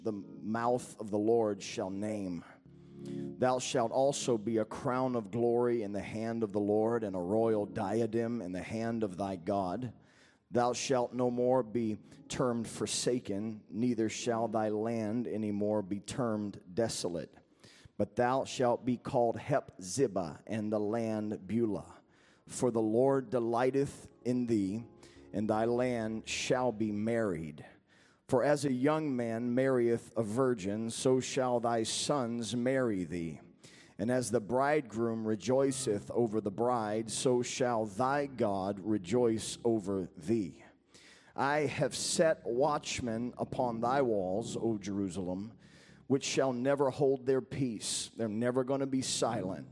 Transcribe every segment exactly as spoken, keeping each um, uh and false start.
the mouth of the Lord shall name. Thou shalt also be a crown of glory in the hand of the Lord, and a royal diadem in the hand of thy God. Thou shalt no more be termed forsaken, neither shall thy land any more be termed desolate. But thou shalt be called Hephzibah, and the land Beulah. For the Lord delighteth in thee, and thy land shall be married. For as a young man marrieth a virgin, so shall thy sons marry thee. And as the bridegroom rejoiceth over the bride, so shall thy God rejoice over thee. I have set watchmen upon thy walls, O Jerusalem, which shall never hold their peace. They're never going to be silent.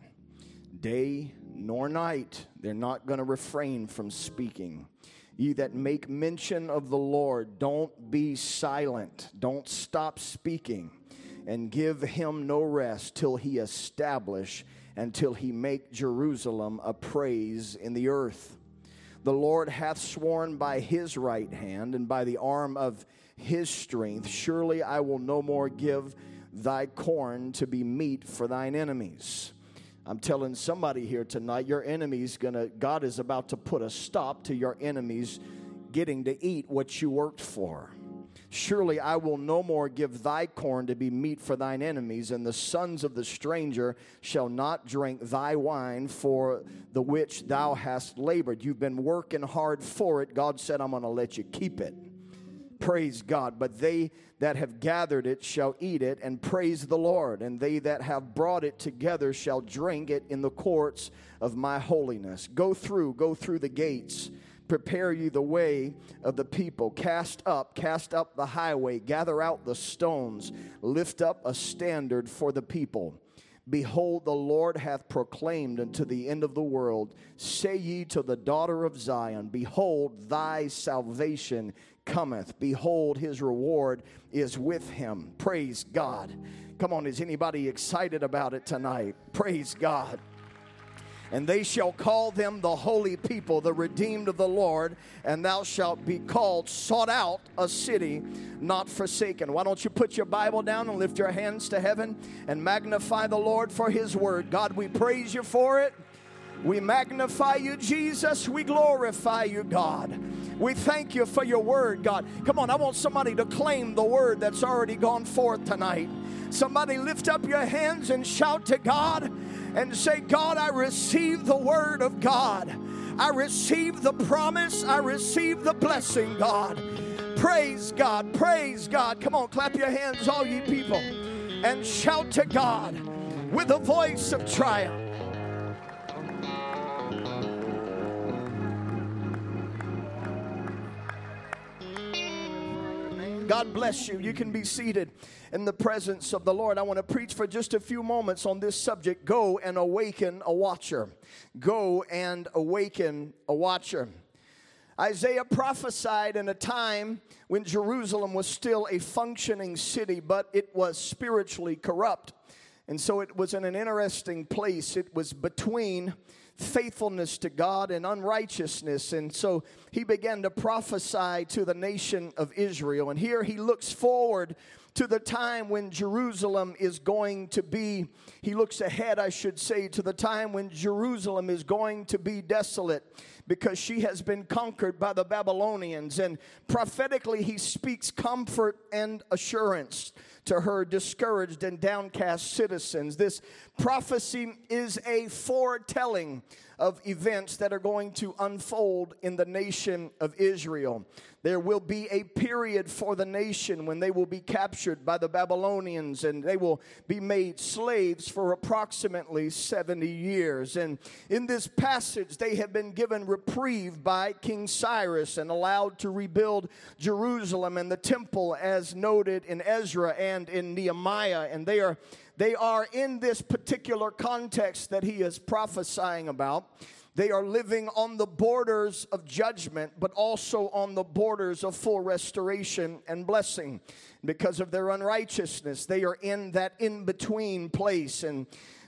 Day nor night, they're not going to refrain from speaking. Ye that make mention of the Lord, don't be silent. Don't stop speaking. And give him no rest till he establish, and till he make Jerusalem a praise in the earth. The Lord hath sworn by his right hand, and by the arm of his strength, surely I will no more give thy corn to be meat for thine enemies. I'm telling somebody here tonight, your enemy's gonna, God is about to put a stop to your enemies getting to eat what you worked for. Surely I will no more give thy corn to be meat for thine enemies, and the sons of the stranger shall not drink thy wine for the which thou hast labored. You've been working hard for it. God said, I'm going to let you keep it. Praise God. But they that have gathered it shall eat it and praise the Lord. And they that have brought it together shall drink it in the courts of my holiness. Go through, go through the gates. Prepare you the way of the people. Cast up, cast up the highway. Gather out the stones. Lift up a standard for the people. Behold, the Lord hath proclaimed unto the end of the world. Say ye to the daughter of Zion, behold, thy salvation cometh. Behold, his reward is with him. Praise God. Come on, is anybody excited about it tonight? Praise God. And they shall call them the holy people, the redeemed of the Lord, and thou shalt be called sought out, a city not forsaken. Why don't you put your Bible down and lift your hands to heaven and magnify the Lord for his word. God, we praise you for it. We magnify you, Jesus. We glorify you, God. We thank you for your word, God. Come on, I want somebody to claim the word that's already gone forth tonight. Somebody lift up your hands and shout to God and say, God, I receive the word of God. I receive the promise. I receive the blessing, God. Praise God. Praise God. Come on, clap your hands, all ye people, and shout to God with a voice of triumph. God bless you. You can be seated in the presence of the Lord. I want to preach for just a few moments on this subject. Go and awaken a watcher. Go and awaken a watcher. Isaiah prophesied in a time when Jerusalem was still a functioning city, but it was spiritually corrupt. And so it was in an interesting place. It was between faithfulness to God and unrighteousness. And so he began to prophesy to the nation of Israel. And here he looks forward to the time when Jerusalem is going to be, he looks ahead, I should say, to the time when Jerusalem is going to be desolate because she has been conquered by the Babylonians. And prophetically, he speaks comfort and assurance to her discouraged and downcast citizens. This prophecy is a foretelling of events that are going to unfold in the nation of Israel. There will be a period for the nation when they will be captured by the Babylonians, and they will be made slaves for approximately seventy years. And in this passage, they have been given reprieve by King Cyrus and allowed to rebuild Jerusalem and the temple as noted in Ezra and in Nehemiah. And they are They are in this particular context that he is prophesying about. They are living on the borders of judgment, but also on the borders of full restoration and blessing. Because of their unrighteousness, they are in that in-between place. And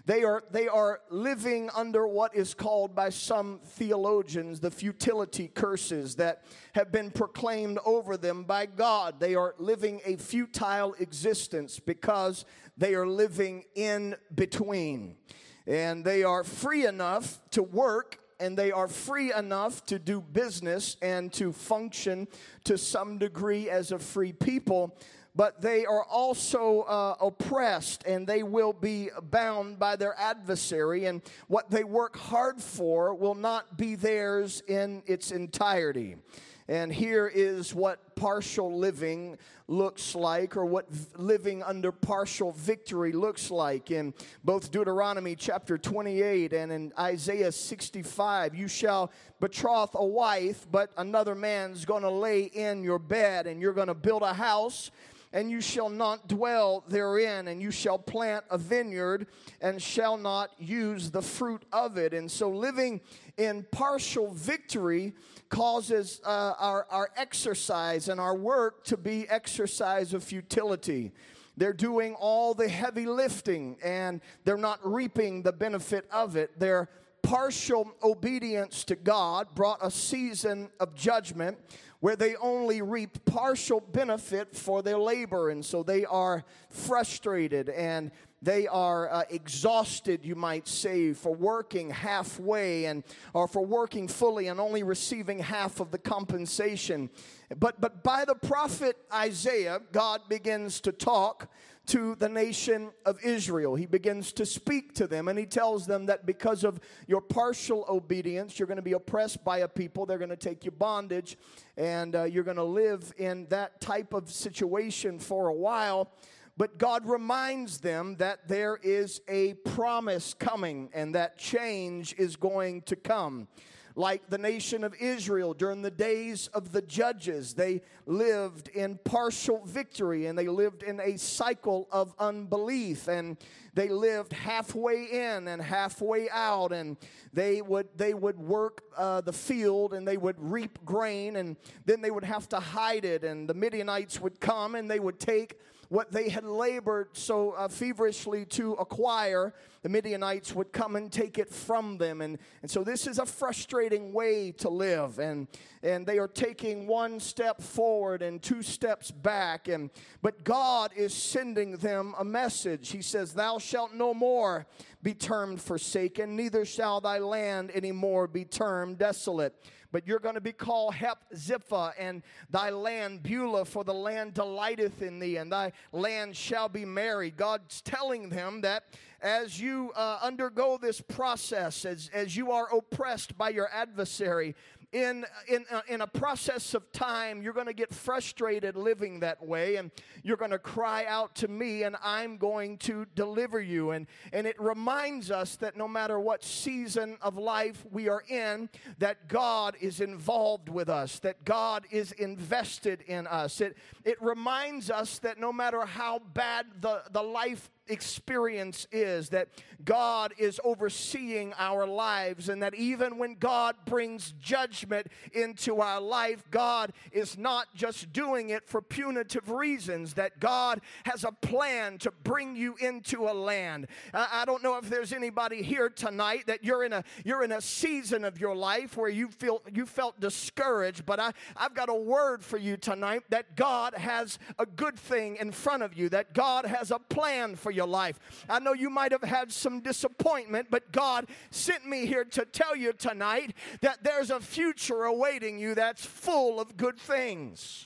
They are, they are living under what is called by some theologians the futility curses that have been proclaimed over them by God. They are living a futile existence because they are living in between. And they are free enough to work, and they are free enough to do business and to function to some degree as a free people. But they are also uh, oppressed, and they will be bound by their adversary, and what they work hard for will not be theirs in its entirety. And here is what partial living looks like, or what v- living under partial victory looks like. In both Deuteronomy chapter twenty-eight and in Isaiah sixty-five, you shall betroth a wife, but another man's going to lay in your bed, and you're going to build a house, and you shall not dwell therein, and you shall plant a vineyard, and shall not use the fruit of it. And so living in partial victory causes uh, our, our exercise and our work to be exercise of futility. They're doing all the heavy lifting, and they're not reaping the benefit of it. Their partial obedience to God brought a season of judgment where they only reap partial benefit for their labor. And so they are frustrated, and they are uh, exhausted, you might say, for working halfway and or for working fully and only receiving half of the compensation. But, but by the prophet Isaiah, God begins to talk to the nation of Israel. He begins to speak to them, and he tells them that because of your partial obedience, you're going to be oppressed by a people. They're going to take you bondage, and uh, you're going to live in that type of situation for a while. But God reminds them that there is a promise coming, and that change is going to come. Like the nation of Israel during the days of the judges, they lived in partial victory, and they lived in a cycle of unbelief, and they lived halfway in and halfway out, and they would they would work uh, the field, and they would reap grain, and then they would have to hide it, and the Midianites would come, and they would take what they had labored so uh, feverishly to acquire. The Midianites would come and take it from them. And, and so this is a frustrating way to live. And, and they are taking one step forward and two steps back. And, but God is sending them a message. He says, thou shalt no more be termed forsaken, neither shall thy land any more be termed desolate. But you're going to be called Hep-Ziphah, and thy land Beulah, for the land delighteth in thee, and thy land shall be married. God's telling them that as you uh, undergo this process, as, as you are oppressed by your adversary, in in uh, in a process of time, you're going to get frustrated living that way, and you're going to cry out to me, and I'm going to deliver you. And and it reminds us that no matter what season of life we are in, that God is involved with us, that God is invested in us. It it reminds us that no matter how bad the, the life experience is, that God is overseeing our lives, and that even when God brings judgment into our life, God is not just doing it for punitive reasons, that God has a plan to bring you into a land. I, I don't know if there's anybody here tonight that you're in a you're in a season of your life where you feel you felt discouraged, but I, I've got a word for you tonight, that God has a good thing in front of you, that God has a plan for your life. I know you might have had some disappointment, but God sent me here to tell you tonight that there's a future awaiting you that's full of good things.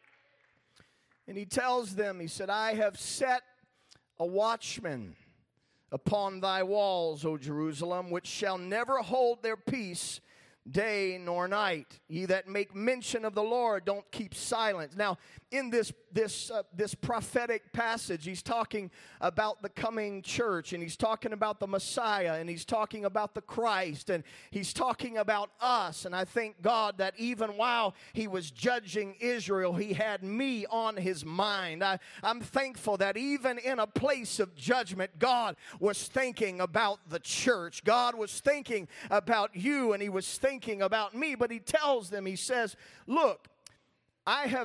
And he tells them, he said, I have set a watchman upon thy walls, O Jerusalem, which shall never hold their peace day nor night. Ye that make mention of the Lord, don't keep silence. Now, in this this uh, this prophetic passage, he's talking about the coming church, and he's talking about the Messiah, and he's talking about the Christ, and he's talking about us. And I thank God that even while he was judging Israel, he had me on his mind. I, I'm thankful that even in a place of judgment, God was thinking about the church. God was thinking about you, and he was thinking about me. But he tells them, he says, look, I have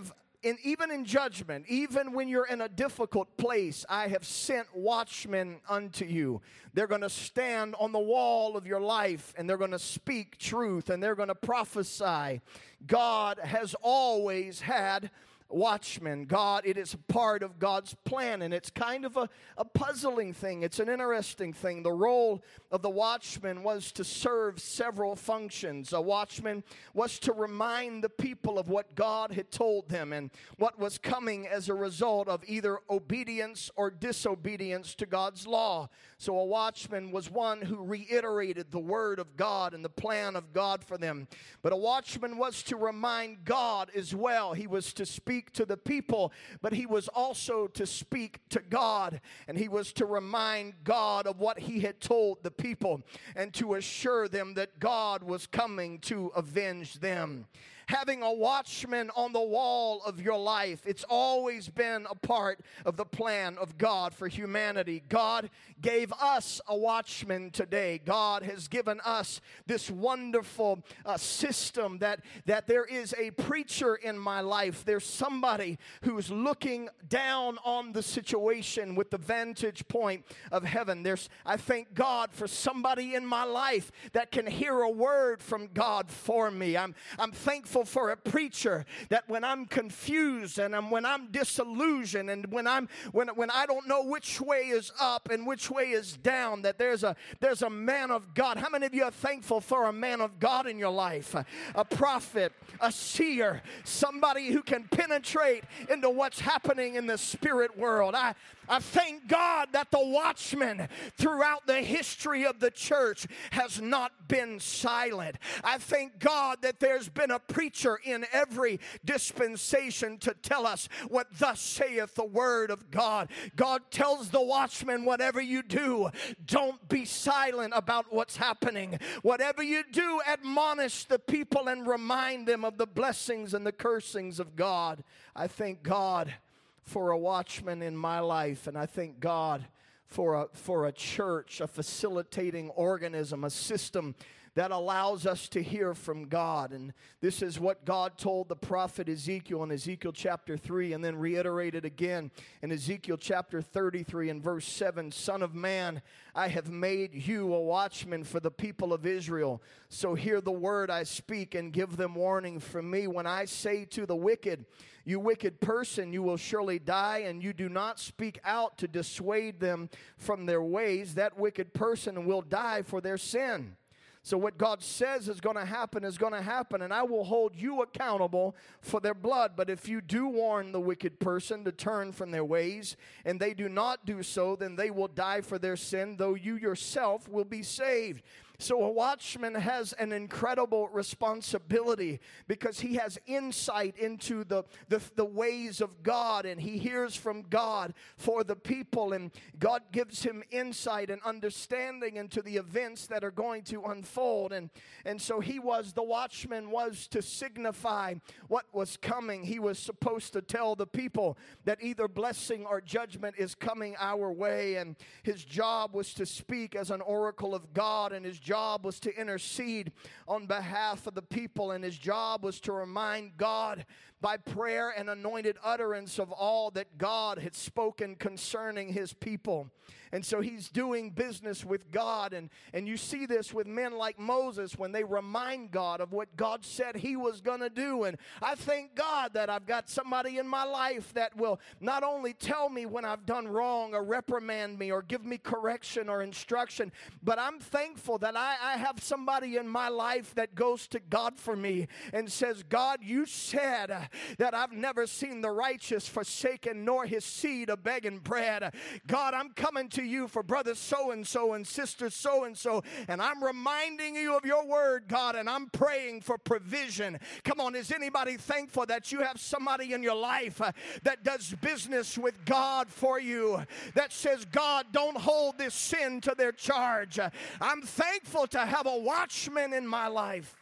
in, even in judgment, even when you're in a difficult place, I have sent watchmen unto you. They're going to stand on the wall of your life, and they're going to speak truth, and they're going to prophesy. God has always had watchmen. God, it is a part of God's plan, and it's kind of a, a puzzling thing. It's an interesting thing. The role of the watchman was to serve several functions. A watchman was to remind the people of what God had told them and what was coming as a result of either obedience or disobedience to God's law. So a watchman was one who reiterated the word of God and the plan of God for them. But a watchman was to remind God as well. He was to speak to the people, but he was also to speak to God, and he was to remind God of what he had told the people and to assure them that God was coming to avenge them. Having a watchman on the wall of your life, it's always been a part of the plan of God for humanity. God gave us a watchman today. God has given us this wonderful uh, system that, that there is a preacher in my life. There's somebody who's looking down on the situation with the vantage point of heaven. There's, I thank God for somebody in my life that can hear a word from God for me. I'm, I'm thankful for a preacher that when I'm confused and I'm, when I'm disillusioned and when I'm when when I don't know which way is up and which way is down, that there's a there's a man of God. How many of you are thankful for a man of God in your life? A, a prophet, a seer, somebody who can penetrate into what's happening in the spirit world. I I thank God that the watchman throughout the history of the church has not been silent. I thank God that there's been a preacher in every dispensation to tell us what thus saith the word of God. God tells the watchman, whatever you do, don't be silent about what's happening. Whatever you do, admonish the people and remind them of the blessings and the cursings of God. I thank God for a watchman in my life, and I thank God for a, for a church, a facilitating organism, a system that allows us to hear from God. And this is what God told the prophet Ezekiel in Ezekiel chapter three, and then reiterated again in Ezekiel chapter thirty-three and verse seven. Son of man, I have made you a watchman for the people of Israel. So hear the word I speak and give them warning from me. When I say to the wicked, you wicked person, you will surely die, and you do not speak out to dissuade them from their ways, that wicked person will die for their sin. So what God says is going to happen is going to happen, and I will hold you accountable for their blood. But if you do warn the wicked person to turn from their ways, and they do not do so, then they will die for their sin, though you yourself will be saved. So a watchman has an incredible responsibility because he has insight into the, the, the ways of God, and he hears from God for the people, and God gives him insight and understanding into the events that are going to unfold. And, and so he was, the watchman was to signify what was coming. He was supposed to tell the people that either blessing or judgment is coming our way, and his job was to speak as an oracle of God, and his job was to intercede on behalf of the people, and his job was to remind God by prayer and anointed utterance of all that God had spoken concerning his people. And so he's doing business with God. And, and you see this with men like Moses when they remind God of what God said he was going to do. And I thank God that I've got somebody in my life that will not only tell me when I've done wrong or reprimand me or give me correction or instruction, but I'm thankful that I, I have somebody in my life that goes to God for me and says, God, you said uh, that I've never seen the righteous forsaken nor his seed a begging bread. God, I'm coming to you for brother so-and-so and sister so-and-so, and I'm reminding you of your word, God, and I'm praying for provision. Come on, is anybody thankful that you have somebody in your life uh, that does business with God for you, that says, God, don't hold this sin to their charge. Uh, I'm thankful to have a watchman in my life.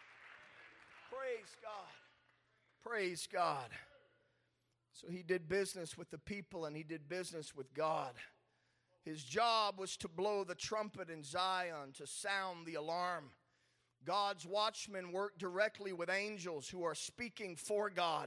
Praise God. Praise God. So he did business with the people, and he did business with God. His job was to blow the trumpet in Zion, to sound the alarm. God's watchmen work directly with angels who are speaking for God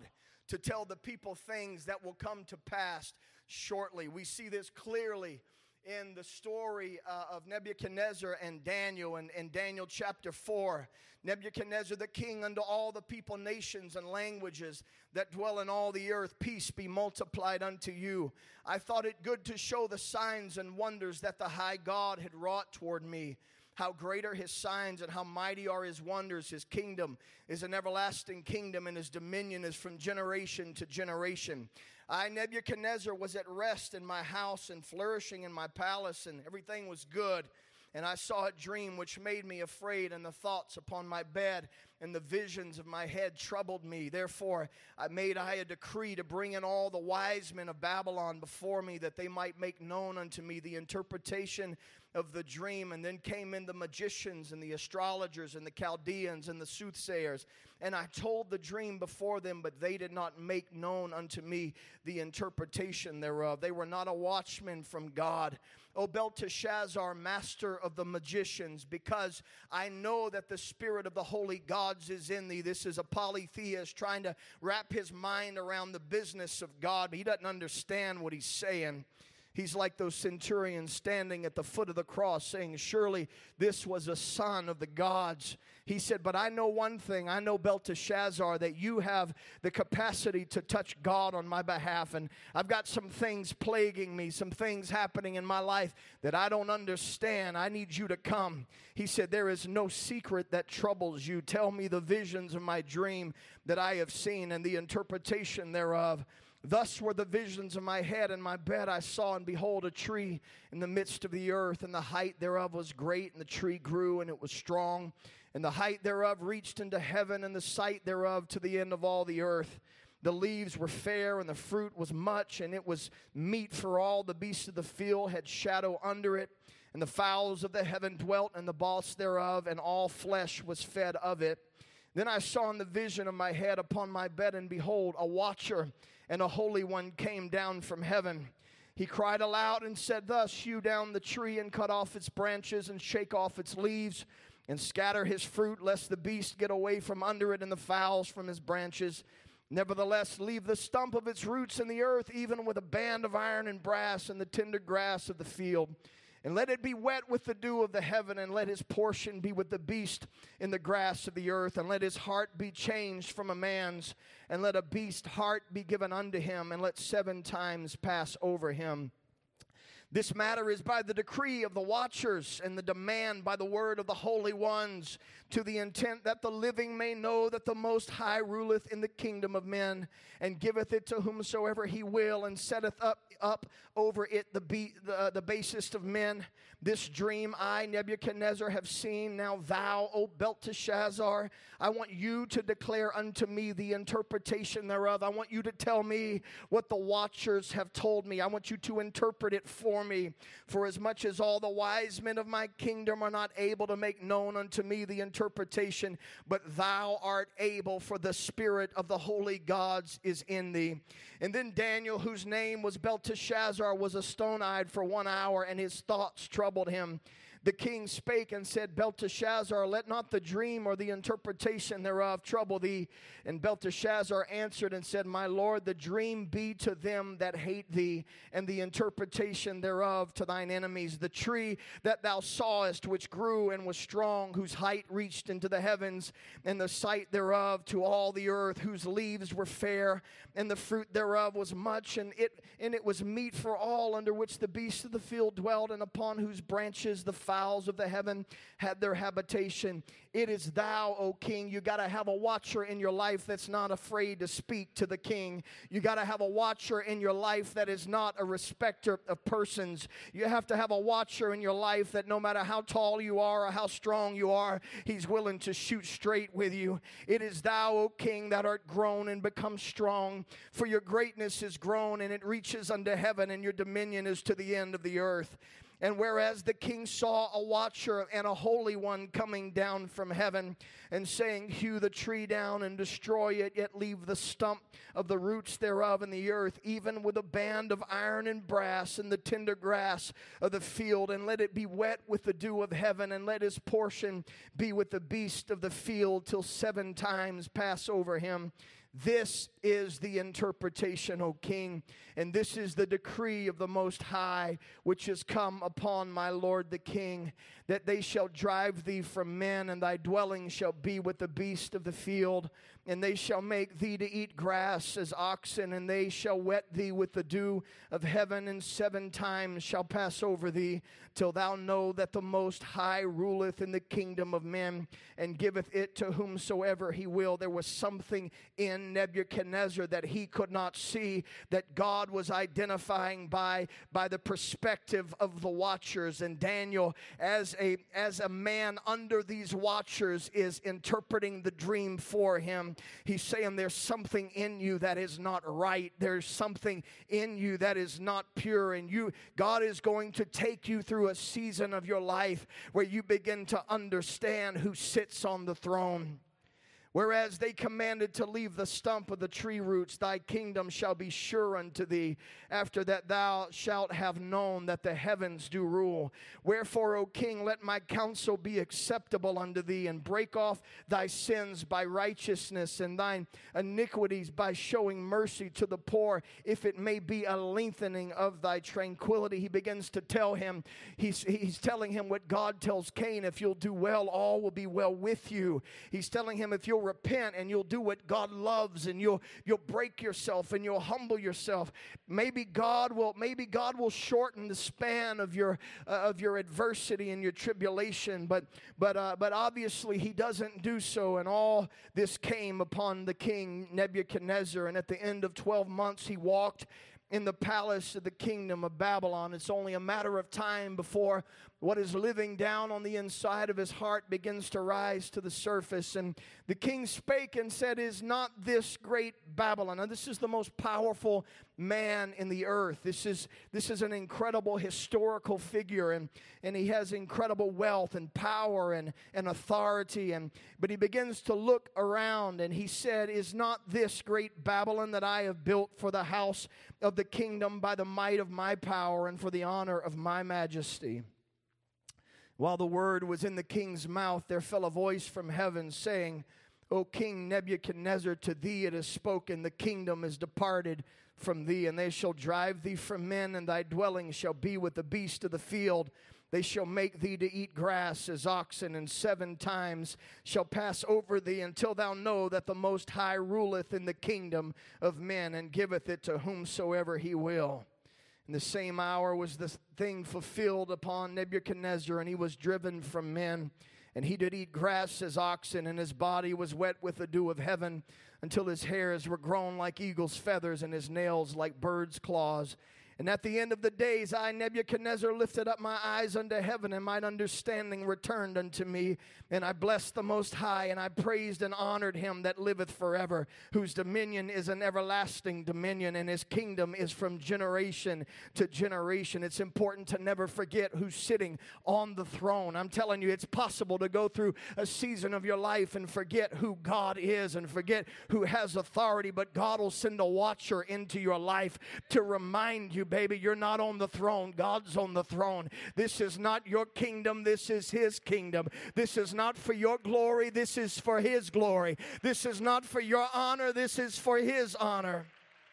to tell the people things that will come to pass shortly. We see this clearly in the story uh, of Nebuchadnezzar and Daniel in, in Daniel chapter four. Nebuchadnezzar the king unto all the people, nations, and languages that dwell in all the earth, peace be multiplied unto you. I thought it good to show the signs and wonders that the high God had wrought toward me. How great are his signs and how mighty are his wonders. His kingdom is an everlasting kingdom, and his dominion is from generation to generation. I, Nebuchadnezzar, was at rest in my house and flourishing in my palace, and everything was good. And I saw a dream which made me afraid, and the thoughts upon my bed and the visions of my head troubled me. Therefore I made I a decree to bring in all the wise men of Babylon before me, that they might make known unto me the interpretation of the dream. And then came in the magicians and the astrologers and the Chaldeans and the soothsayers. And I told the dream before them, but they did not make known unto me the interpretation thereof. They were not a watchman from God. O Belteshazzar, master of the magicians, because I know that the spirit of the holy gods is in thee. This is a polytheist trying to wrap his mind around the business of God. He doesn't understand what he's saying. He's like those centurions standing at the foot of the cross saying, surely this was a son of the gods. He said, but I know one thing. I know, Belteshazzar, that you have the capacity to touch God on my behalf. And I've got some things plaguing me, some things happening in my life that I don't understand. I need you to come. He said, there is no secret that troubles you. Tell me the visions of my dream that I have seen and the interpretation thereof. Thus were the visions of my head and my bed. I saw, and behold, a tree in the midst of the earth, and the height thereof was great, and the tree grew, and it was strong. And the height thereof reached into heaven, and the sight thereof to the end of all the earth. The leaves were fair, and the fruit was much, and it was meat for all. The beasts of the field had shadow under it, and the fowls of the heaven dwelt in the boss thereof, and all flesh was fed of it. Then I saw in the vision of my head upon my bed, and behold, a watcher and a holy one came down from heaven. He cried aloud and said thus, hew down the tree and cut off its branches and shake off its leaves and scatter his fruit, lest the beast get away from under it and the fowls from his branches. Nevertheless, leave the stump of its roots in the earth, even with a band of iron and brass and the tender grass of the field. And let it be wet with the dew of the heaven, and let his portion be with the beast in the grass of the earth. And let his heart be changed from a man's, and let a beast's heart be given unto him, and let seven times pass over him. This matter is by the decree of the watchers, and the demand by the word of the holy ones, to the intent that the living may know that the Most High ruleth in the kingdom of men, and giveth it to whomsoever he will, and setteth up up over it the, be, the, the basest of men. This dream I, Nebuchadnezzar, have seen. Now thou, O Belteshazzar, I want you to declare unto me the interpretation thereof. I want you to tell me what the watchers have told me. I want you to interpret it for me. For as much as all the wise men of my kingdom are not able to make known unto me the interpretation, but thou art able, for the spirit of the holy gods is in thee. And then Daniel, whose name was Belteshazzar, was a stone-eyed for one hour, and his thoughts troubled him. The king spake and said, Belteshazzar, let not the dream or the interpretation thereof trouble thee. And Belteshazzar answered and said, My lord, the dream be to them that hate thee, and the interpretation thereof to thine enemies. The tree that thou sawest, which grew and was strong, whose height reached into the heavens, and the sight thereof to all the earth, whose leaves were fair, and the fruit thereof was much, and it and it was meat for all, under which the beasts of the field dwelt, and upon whose branches the fowls of the heaven had their habitation. It is thou, O king. You got to have a watcher in your life that's not afraid to speak to the king. You got to have a watcher in your life that is not a respecter of persons. You have to have a watcher in your life that no matter how tall you are or how strong you are, he's willing to shoot straight with you. It is thou, O king, that art grown and become strong, for your greatness is grown, and it reaches unto heaven, and your dominion is to the end of the earth. And whereas the king saw a watcher and a holy one coming down from heaven, and saying, Hew the tree down and destroy it, yet leave the stump of the roots thereof in the earth, even with a band of iron and brass and the tender grass of the field, and let it be wet with the dew of heaven, and let his portion be with the beast of the field, till seven times pass over him. This is the interpretation, O king, and this is the decree of the Most High, which is come upon my lord the king, that they shall drive thee from men, and thy dwelling shall be with the beast of the field, and they shall make thee to eat grass as oxen, and they shall wet thee with the dew of heaven, and seven times shall pass over thee, till thou know that the Most High ruleth in the kingdom of men, and giveth it to whomsoever he will. There was something in Nebuchadnezzar that he could not see, that God was identifying by, by the perspective of the watchers. And Daniel, as a, as a man under these watchers, is interpreting the dream for him. He's saying there's something in you that is not right. There's something in you that is not pure. And you, God is going to take you through a season of your life where you begin to understand who sits on the throne. Whereas they commanded to leave the stump of the tree roots, thy kingdom shall be sure unto thee, after that thou shalt have known that the heavens do rule. Wherefore, O king, let my counsel be acceptable unto thee, and break off thy sins by righteousness, and thine iniquities by showing mercy to the poor, if it may be a lengthening of thy tranquility. He begins to tell him, he's, he's telling him what God tells Cain: if you'll do well, all will be well with you. He's telling him, if you'll repent and you'll do what God loves, and you'll you'll break yourself and you'll humble yourself, maybe God will maybe God will shorten the span of your uh, of your adversity and your tribulation. But but uh, but obviously he doesn't do so, and all this came upon the king Nebuchadnezzar. And at the end of twelve months, he walked in the palace of the kingdom of Babylon. It's only a matter of time before what is living down on the inside of his heart begins to rise to the surface. And the king spake and said, is not this great Babylon? Now, this is the most powerful man in the earth. This is this is an incredible historical figure, and, and he has incredible wealth and power and, and authority. And but he begins to look around, and he said, is not this great Babylon that I have built for the house of the kingdom by the might of my power and for the honor of my majesty? While the word was in the king's mouth, there fell a voice from heaven, saying, O King Nebuchadnezzar, to thee it is spoken, the kingdom is departed from thee, and they shall drive thee from men, and thy dwelling shall be with the beast of the field. They shall make thee to eat grass as oxen, and seven times shall pass over thee, until thou know that the Most High ruleth in the kingdom of men, and giveth it to whomsoever he will. In the same hour was the thing fulfilled upon Nebuchadnezzar, and he was driven from men. And he did eat grass as oxen, and his body was wet with the dew of heaven, until his hairs were grown like eagle's feathers, and his nails like bird's claws. And at the end of the days, I, Nebuchadnezzar, lifted up my eyes unto heaven, and mine understanding returned unto me. And I blessed the Most High, and I praised and honored him that liveth forever, whose dominion is an everlasting dominion, and his kingdom is from generation to generation. It's important to never forget who's sitting on the throne. I'm telling you, it's possible to go through a season of your life and forget who God is and forget who has authority, but God will send a watcher into your life to remind you, baby, you're not on the throne. God's on the throne. This is not your kingdom. This is his kingdom. This is not for your glory. This is for his glory. This is not for your honor. This is for his honor.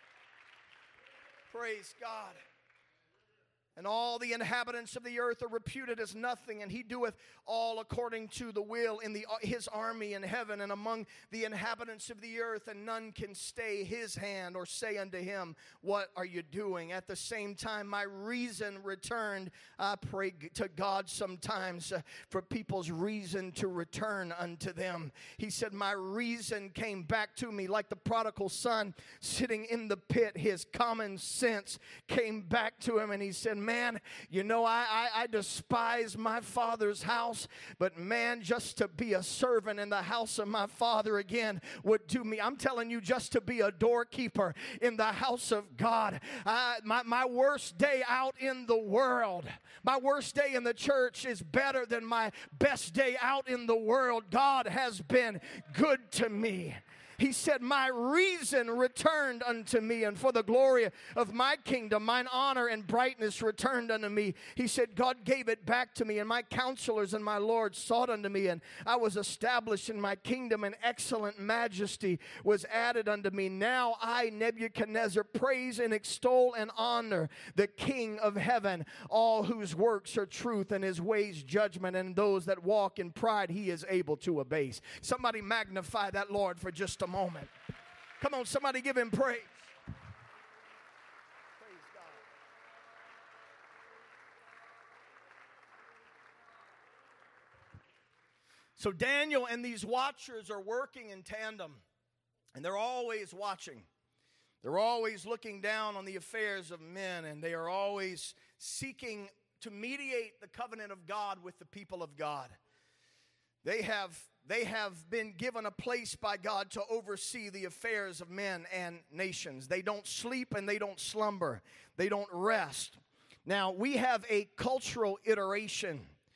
Praise God. And all the inhabitants of the earth are reputed as nothing, and he doeth all according to the will in the, his army in heaven and among the inhabitants of the earth, and none can stay his hand or say unto him, what are you doing? At the same time, my reason returned. I pray to God sometimes uh, for people's reason to return unto them. He said, my reason came back to me like the prodigal son sitting in the pit. His common sense came back to him, and he said, man, you know, I, I, I despise my father's house, but man, just to be a servant in the house of my father again would do me. I'm telling you, just to be a doorkeeper in the house of God. I, my, my worst day out in the world, my worst day in the church is better than my best day out in the world. God has been good to me. He said, my reason returned unto me, and for the glory of my kingdom, mine honor and brightness returned unto me. He said, God gave it back to me, and my counselors and my lords sought unto me, and I was established in my kingdom, and excellent majesty was added unto me. Now I, Nebuchadnezzar, praise and extol and honor the King of heaven, all whose works are truth and his ways judgment, and those that walk in pride he is able to abase. Somebody magnify that Lord for just a moment. Come on, somebody give him praise. Praise God. So Daniel and these watchers are working in tandem, and they're always watching. They're always looking down on the affairs of men, and they are always seeking to mediate the covenant of God with the people of God. They have, they have been given a place by God to oversee the affairs of men and nations. They don't sleep and they don't slumber. They don't rest. Now, we have a cultural iteration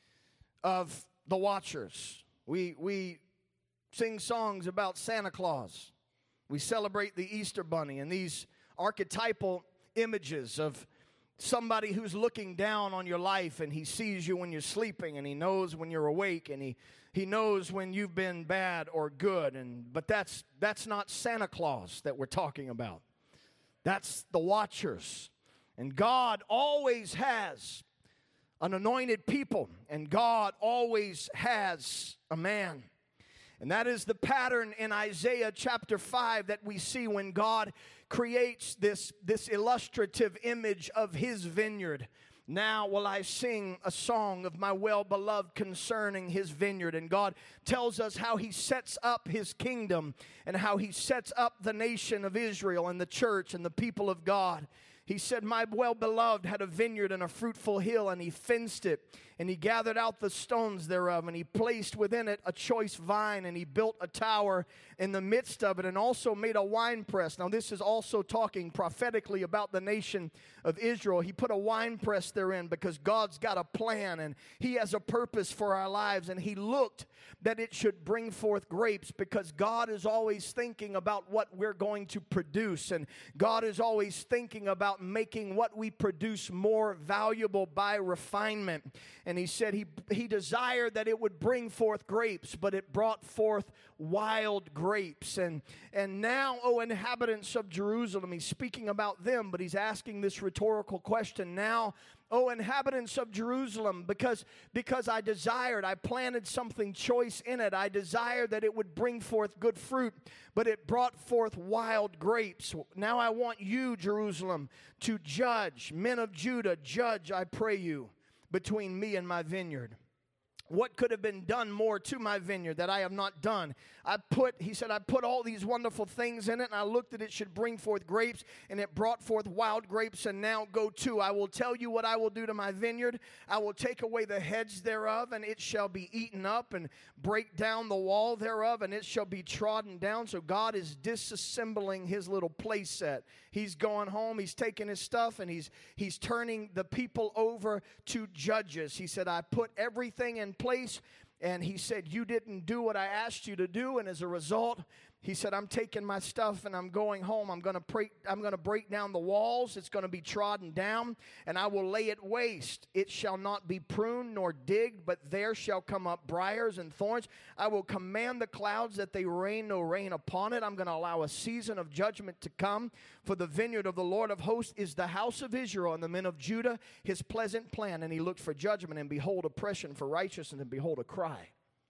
of the watchers. We, we sing songs about Santa Claus. We celebrate the Easter Bunny and these archetypal images of somebody who's looking down on your life, and he sees you when you're sleeping, and he knows when you're awake, and he, he knows when you've been bad or good. And but that's that's not Santa Claus that we're talking about. That's the watchers. And God always has an anointed people, and God always has a man. And that is the pattern in Isaiah chapter five that we see when God creates this, this illustrative image of his vineyard. Now will I sing a song of my well-beloved concerning his vineyard. And God tells us how he sets up his kingdom and how he sets up the nation of Israel and the church and the people of God. He said, my well-beloved had a vineyard and a fruitful hill, and he fenced it, and he gathered out the stones thereof, and he placed within it a choice vine, and he built a tower in the midst of it, and also made a winepress. Now this is also talking prophetically about the nation of Israel. He put a winepress therein because God's got a plan, and he has a purpose for our lives, and he looked that it should bring forth grapes, because God is always thinking about what we're going to produce, and God is always thinking about making what we produce more valuable by refinement. And he said he, he desired that it would bring forth grapes, but it brought forth wild grapes. And, and now, O inhabitants of Jerusalem, he's speaking about them, but he's asking this rhetorical question. Now, O inhabitants of Jerusalem, because, because I desired, I planted something choice in it. I desired that it would bring forth good fruit, but it brought forth wild grapes. Now I want you, Jerusalem, to judge. Men of Judah, judge, I pray you, between me and my vineyard. What could have been done more to my vineyard that I have not done? I put, he said, I put all these wonderful things in it, and I looked that it should bring forth grapes, and it brought forth wild grapes, and now go to. I will tell you what I will do to my vineyard. I will take away the hedge thereof, and it shall be eaten up, and break down the wall thereof, and it shall be trodden down. So God is disassembling his little place set. He's going home, he's taking his stuff, and he's, he's turning the people over to judges. He said, I put everything in place, and he said, you didn't do what I asked you to do, and as a result, he said, I'm taking my stuff and I'm going home. I'm going to break, I'm going to break down the walls. It's going to be trodden down, and I will lay it waste. It shall not be pruned nor digged, but there shall come up briars and thorns. I will command the clouds that they rain no rain upon it. I'm going to allow a season of judgment to come. For the vineyard of the Lord of hosts is the house of Israel, and the men of Judah his pleasant plan. And he looked for judgment, and behold oppression, for righteousness, and behold a cry.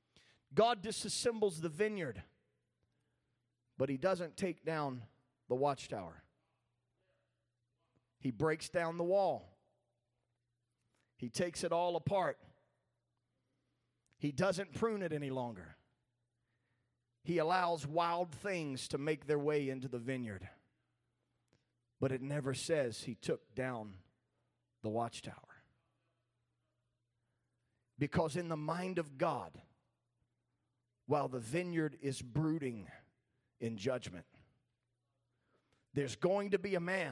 God disassembles the vineyard, but he doesn't take down the watchtower. He breaks down the wall. He takes it all apart. He doesn't prune it any longer. He allows wild things to make their way into the vineyard. But it never says he took down the watchtower. Because in the mind of God, while the vineyard is brooding in judgment, there's going to be a man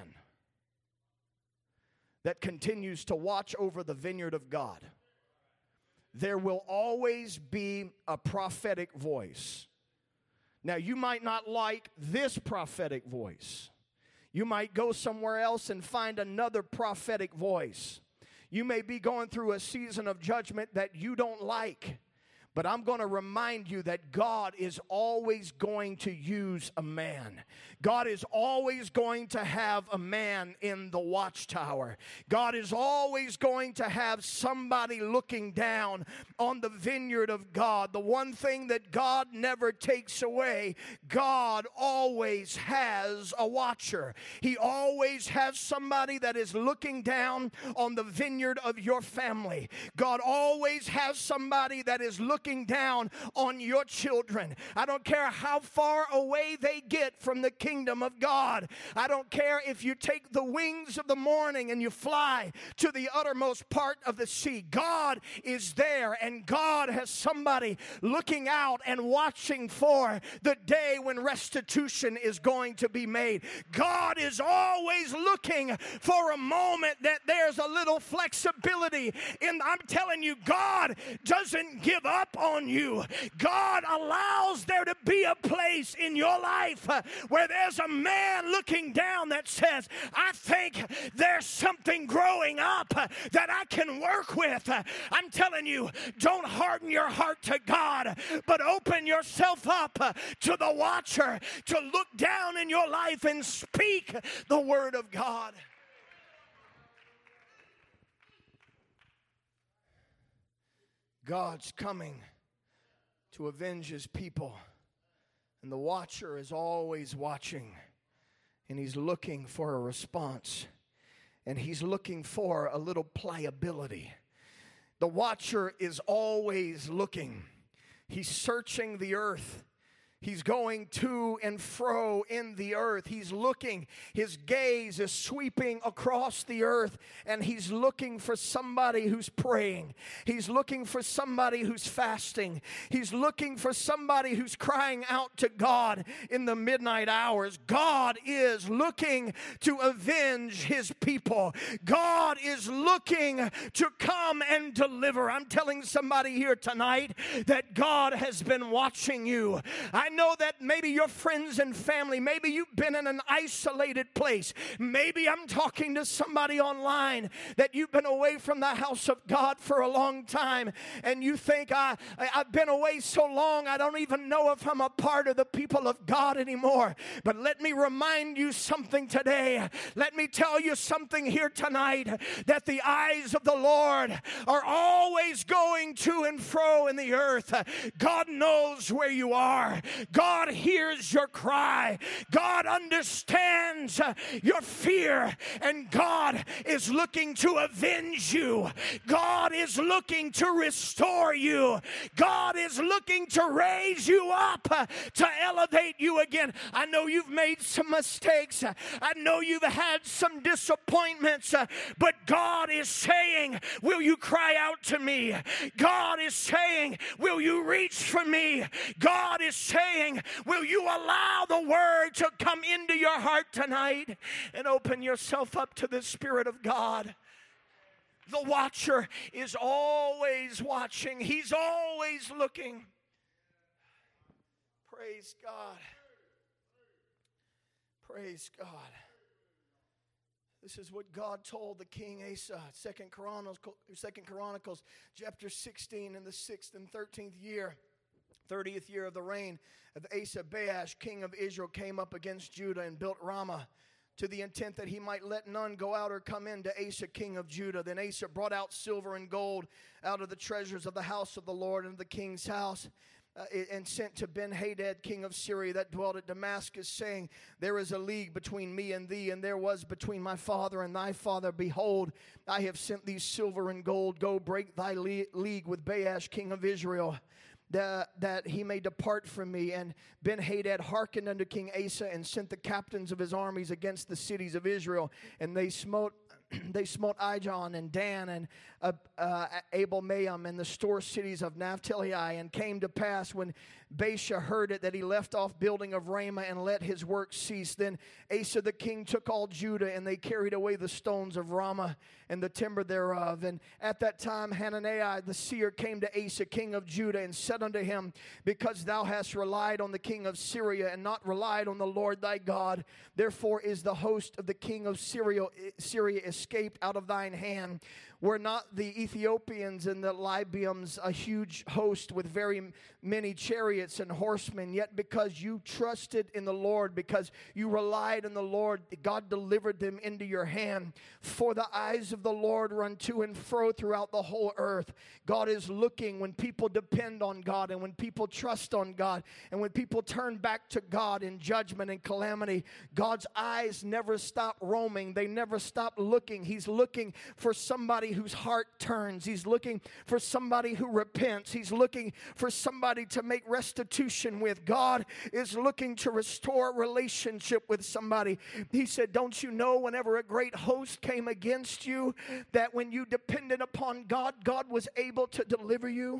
that continues to watch over the vineyard of God. There will always be a prophetic voice. Now, you might not like this prophetic voice. You might go somewhere else and find another prophetic voice. You may be going through a season of judgment that you don't like. But I'm going to remind you that God is always going to use a man. God is always going to have a man in the watchtower. God is always going to have somebody looking down on the vineyard of God. The one thing that God never takes away, God always has a watcher. He always has somebody that is looking down on the vineyard of your family. God always has somebody that is looking down on your children. I don't care how far away they get from the kingdom of God. I don't care if you take the wings of the morning and you fly to the uttermost part of the sea. God is there, and God has somebody looking out and watching for the day when restitution is going to be made. God is always looking for a moment that there's a little flexibility. And I'm telling you, God doesn't give up on you. God allows there to be a place in your life uh, where there's a man looking down that says, I think there's something growing up uh, that I can work with. Uh, I'm telling you, don't harden your heart to God, but open yourself up uh, to the watcher to look down in your life and speak the word of God. God's coming to avenge his people. And the watcher is always watching. And he's looking for a response. And he's looking for a little pliability. The watcher is always looking. He's searching the earth. He's going to and fro in the earth. He's looking. His gaze is sweeping across the earth, and he's looking for somebody who's praying. He's looking for somebody who's fasting. He's looking for somebody who's crying out to God in the midnight hours. God is looking to avenge his people. God is looking to come and deliver. I'm telling somebody here tonight that God has been watching you. I know that maybe your friends and family, maybe you've been in an isolated place. Maybe I'm talking to somebody online that you've been away from the house of God for a long time, and you think, I, I've been away so long, I don't even know if I'm a part of the people of God anymore. But let me remind you something today. Let me tell you something here tonight, that the eyes of the Lord are always going to and fro in the earth. God knows where you are. God hears your cry. God understands uh, your fear. And God is looking to avenge you. God is looking to restore you. God is looking to raise you up, uh, to elevate you again. I know you've made some mistakes. I know you've had some disappointments. Uh, but God is saying, will you cry out to me? God is saying, will you reach for me? God is saying, will you allow the word to come into your heart tonight and open yourself up to the Spirit of God? The watcher is always watching. He's always looking. Praise God. Praise God. This is what God told the king Asa. Second Chronicles, Second Chronicles chapter sixteen, in the sixth and thirteenth year, thirtieth year of the reign of Asa, Baasha, king of Israel, came up against Judah and built Ramah, to the intent that he might let none go out or come in to Asa, king of Judah. Then Asa brought out silver and gold out of the treasures of the house of the Lord and the king's house, uh, and sent to Ben-Hadad, king of Syria, that dwelt at Damascus, saying, there is a league between me and thee, and there was between my father and thy father. Behold, I have sent thee silver and gold. Go break thy le- league with Baasha, king of Israel, That, that he may depart from me. And Ben-Hadad hearkened unto King Asa, and sent the captains of his armies against the cities of Israel. And they smote they smote Ijon and Dan and uh, uh, Abel-Maim and the store cities of Naphtali. And came to pass, when Baasha heard it, that he left off building of Ramah and let his work cease. Then Asa the king took all Judah, and they carried away the stones of Ramah and the timber thereof. And at that time Hananiah the seer came to Asa king of Judah and said unto him, Because thou hast relied on the king of Syria and not relied on the Lord thy God, therefore is the host of the king of Syria, Syria escaped out of thine hand. Were not the Ethiopians and the Libyans a huge host with very many chariots and horsemen? Yet because you trusted in the Lord, because you relied on the Lord, God delivered them into your hand. For the eyes of the Lord run to and fro throughout the whole earth. God is looking when people depend on God, and when people trust on God, and when people turn back to God in judgment and calamity. God's eyes never stop roaming. They never stop looking. He's looking for somebody whose heart turns. He's looking for somebody who repents. He's looking for somebody to make restitution with. God is looking to restore a relationship with somebody. He said, don't you know whenever a great host came against you, that when you depended upon God, God was able to deliver you?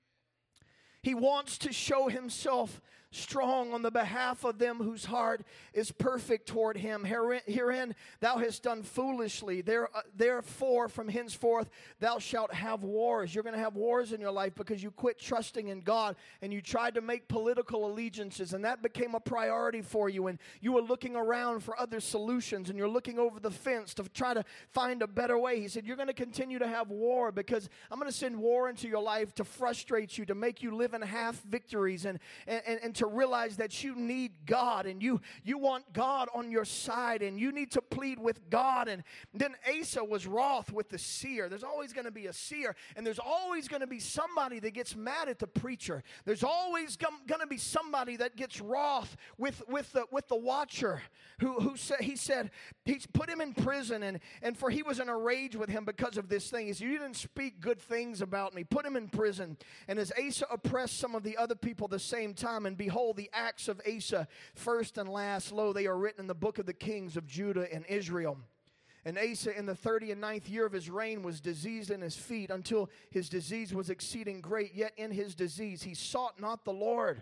He wants to show himself strong on the behalf of them whose heart is perfect toward him. Herein, herein thou hast done foolishly. There, uh, therefore, from henceforth thou shalt have wars. You're going to have wars in your life because you quit trusting in God and you tried to make political allegiances, and that became a priority for you, and you were looking around for other solutions, and you're looking over the fence to try to find a better way. He said, you're going to continue to have war because I'm going to send war into your life to frustrate you, to make you live in half victories, and, and, and, and to realize that you need God, and you you want God on your side, and you need to plead with God. And then Asa was wroth with the seer. There's always going to be a seer, and there's always going to be somebody that gets mad at the preacher. There's always going to be somebody that gets wroth with with the with the watcher who who said he said he put him in prison, and and for he was in a rage with him because of this thing. He said, you didn't speak good things about me. Put him in prison. And as Asa oppressed some of the other people the same time, and behold, the acts of Asa, first and last, lo, they are written in the book of the kings of Judah and Israel. And Asa in the thirty and ninth year of his reign was diseased in his feet, until his disease was exceeding great. Yet in his disease he sought not the Lord,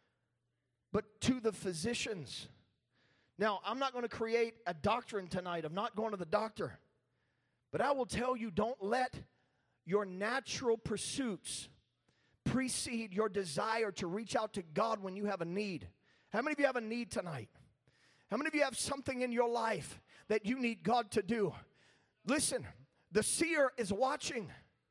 but to the physicians. Now, I'm not going to create a doctrine tonight of not going to the doctor, but I will tell you, don't let your natural pursuits precede your desire to reach out to God when you have a need. How many of you have a need tonight? How many of you have something in your life that you need God to do? Listen, the seer is watching.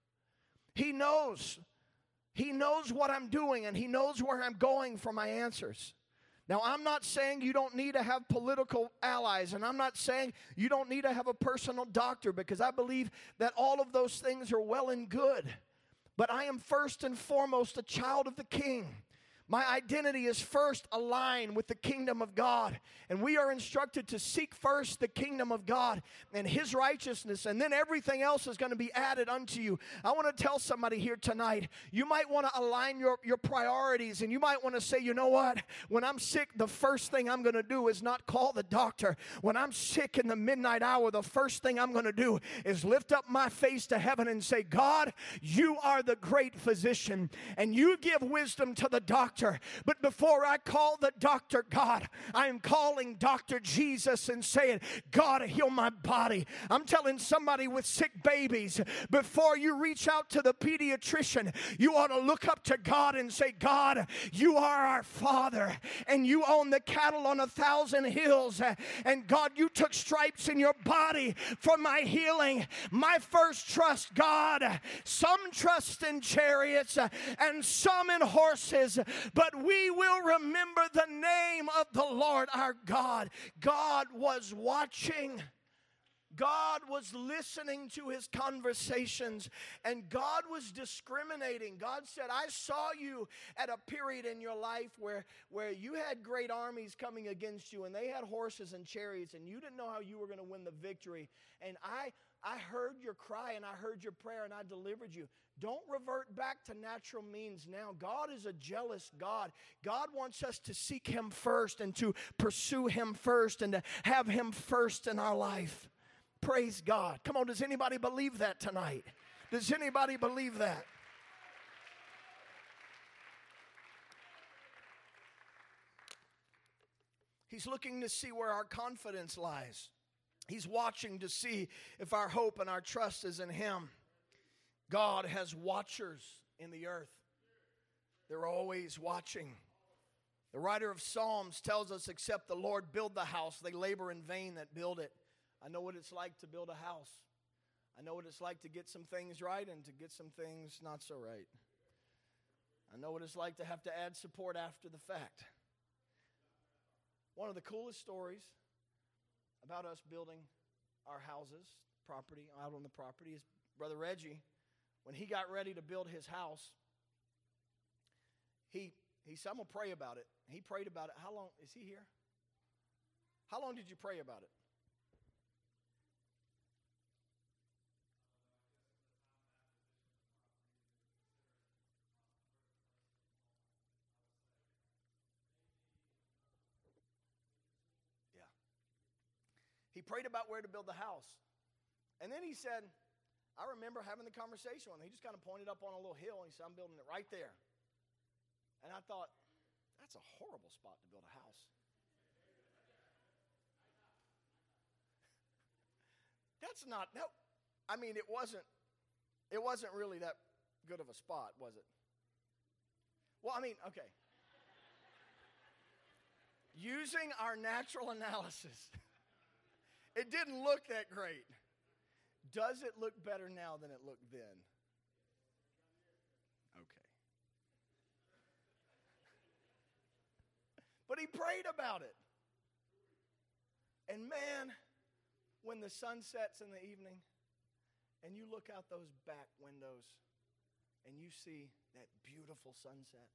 He knows. He knows what I'm doing, and he knows where I'm going for my answers. Now, I'm not saying you don't need to have political allies, and I'm not saying you don't need to have a personal doctor, because I believe that all of those things are well and good. But I am first and foremost a child of the King. My identity is first aligned with the kingdom of God. And we are instructed to seek first the kingdom of God and his righteousness, and then everything else is going to be added unto you. I want to tell somebody here tonight, you might want to align your, your priorities, and you might want to say, you know what? When I'm sick, the first thing I'm going to do is not call the doctor. When I'm sick in the midnight hour, the first thing I'm going to do is lift up my face to heaven and say, God, you are the great physician, and you give wisdom to the doctor. But before I call the doctor, God, I am calling Doctor Jesus and saying, God, heal my body. I'm telling somebody with sick babies, before you reach out to the pediatrician, you ought to look up to God and say, God, you are our Father, and you own the cattle on a thousand hills. And God, you took stripes in your body for my healing. My first trust, God, some trust in chariots and some in horses, but we will remember the name of the Lord our God. God was watching. God was listening to his conversations, and God was discriminating. God said, I saw you at a period in your life where, where you had great armies coming against you, and they had horses and chariots, and you didn't know how you were going to win the victory. And I, I heard your cry, and I heard your prayer, and I delivered you. Don't revert back to natural means now. God is a jealous God. God wants us to seek him first, and to pursue him first, and to have him first in our life. Praise God. Come on, does anybody believe that tonight? Does anybody believe that? He's looking to see where our confidence lies. He's watching to see if our hope and our trust is in Him. God has watchers in the earth. They're always watching. The writer of Psalms tells us, except the Lord build the house, they labor in vain that build it. I know what it's like to build a house. I know what it's like to get some things right and to get some things not so right. I know what it's like to have to add support after the fact. One of the coolest stories about us building our houses, property, out on the property, is Brother Reggie. When he got ready to build his house, he he said, I'm going to pray about it. He prayed about it. How long? Is he here? How long did you pray about it? Yeah. He prayed about where to build the house. And then he said, I remember having the conversation with him. He just kind of pointed up on a little hill and he said, I'm building it right there. And I thought, that's a horrible spot to build a house. That's not, no, I mean, it wasn't, it wasn't really that good of a spot, was it? Well, I mean, okay. Using our natural analysis, it didn't look that great. Does it look better now than it looked then? Okay. But he prayed about it. And man, when the sun sets in the evening and you look out those back windows and you see that beautiful sunset,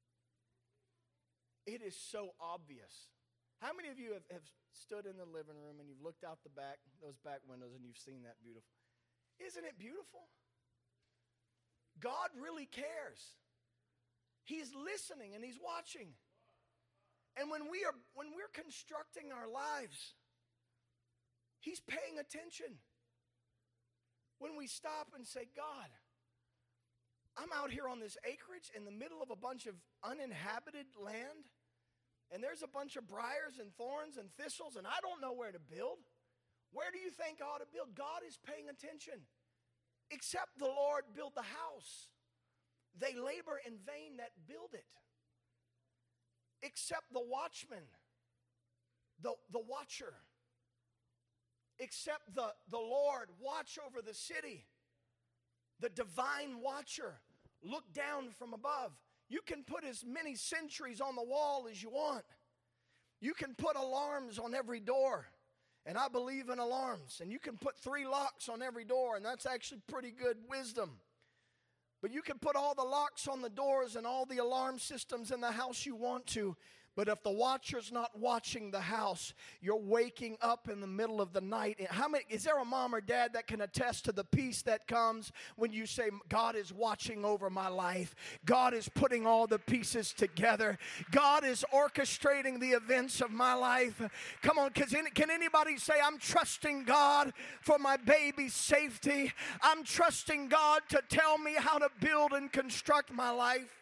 it is so obvious. How many of you have, have stood in the living room and you've looked out the back, those back windows, and you've seen that beautiful? Isn't it beautiful? God really cares. He's listening and He's watching. And when we are when we're constructing our lives, He's paying attention. When we stop and say, God, I'm out here on this acreage in the middle of a bunch of uninhabited land, and there's a bunch of briars and thorns and thistles, and I don't know where to build. Where do you think I ought to build? God is paying attention. Except the Lord build the house, they labor in vain that build it. Except the watchman, the, the watcher. Except the, the Lord watch over the city, the divine watcher, look down from above. You can put as many sentries on the wall as you want. You can put alarms on every door, and I believe in alarms. And you can put three locks on every door, and that's actually pretty good wisdom. But you can put all the locks on the doors and all the alarm systems in the house you want to. But if the watcher's not watching the house, you're waking up in the middle of the night. How many, is there a mom or dad that can attest to the peace that comes when you say, God is watching over my life. God is putting all the pieces together. God is orchestrating the events of my life. Come on, can anybody say, I'm trusting God for my baby's safety? I'm trusting God to tell me how to build and construct my life.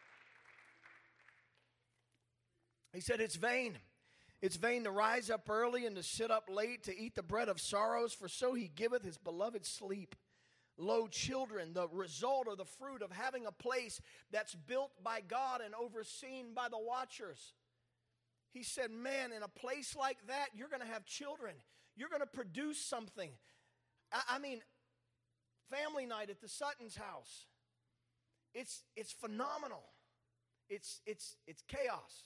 He said, it's vain. It's vain to rise up early and to sit up late to eat the bread of sorrows, for so He giveth His beloved sleep. Lo, children, the result or the fruit of having a place that's built by God and overseen by the watchers. He said, man, in a place like that, you're going to have children. You're going to produce something. I, I mean, family night at the Sutton's house. It's, it's phenomenal. It's, it's, it's chaos.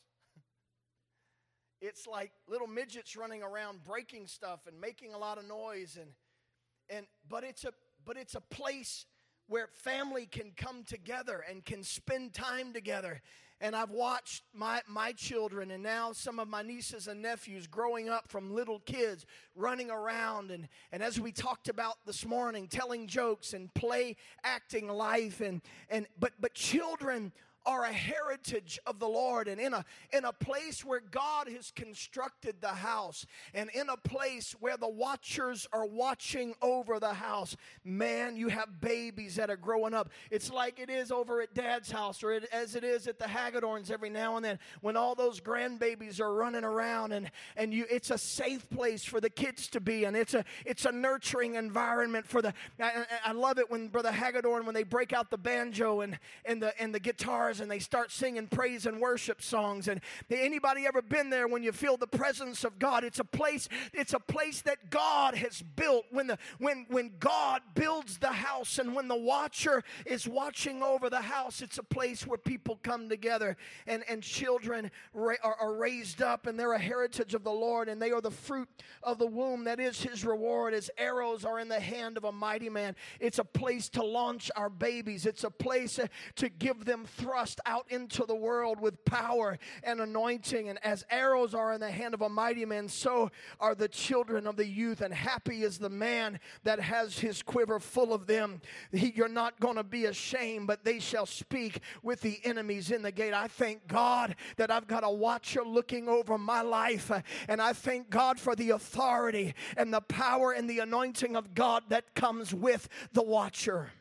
It's like little midgets running around breaking stuff and making a lot of noise, and and but it's a but it's a place where family can come together and can spend time together. And I've watched my, my children and now some of my nieces and nephews growing up from little kids running around. And, and as we talked about this morning, telling jokes and play acting life. And, and but, but children are a heritage of the Lord, and in a in a place where God has constructed the house, and in a place where the watchers are watching over the house, man, you have babies that are growing up. It's like it is over at Dad's house, or it, as it is at the Hagedorns every now and then, when all those grandbabies are running around, and and you, it's a safe place for the kids to be, and it's a it's a nurturing environment for the. I, I love it when Brother Hagedorn, when they break out the banjo and and the and the guitar, and they start singing praise and worship songs. And anybody ever been there when you feel the presence of God? It's a place, it's a place that God has built. When the when when God builds the house, and when the watcher is watching over the house, it's a place where people come together, and, and children ra- are, are raised up, and they're a heritage of the Lord, and they are the fruit of the womb that is his reward, as arrows are in the hand of a mighty man. It's a place to launch our babies. It's a place uh, to give them thrust out into the world with power and anointing. And as arrows are in the hand of a mighty man, so are the children of the youth. And happy is the man that has his quiver full of them. He, you're not going to be ashamed, but they shall speak with the enemies in the gate. I thank God that I've got a watcher looking over my life, and I thank God for the authority and the power and the anointing of God that comes with the watcher.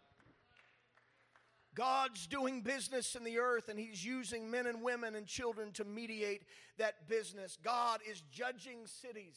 God's doing business in the earth, and he's using men and women and children to mediate that business. God is judging cities.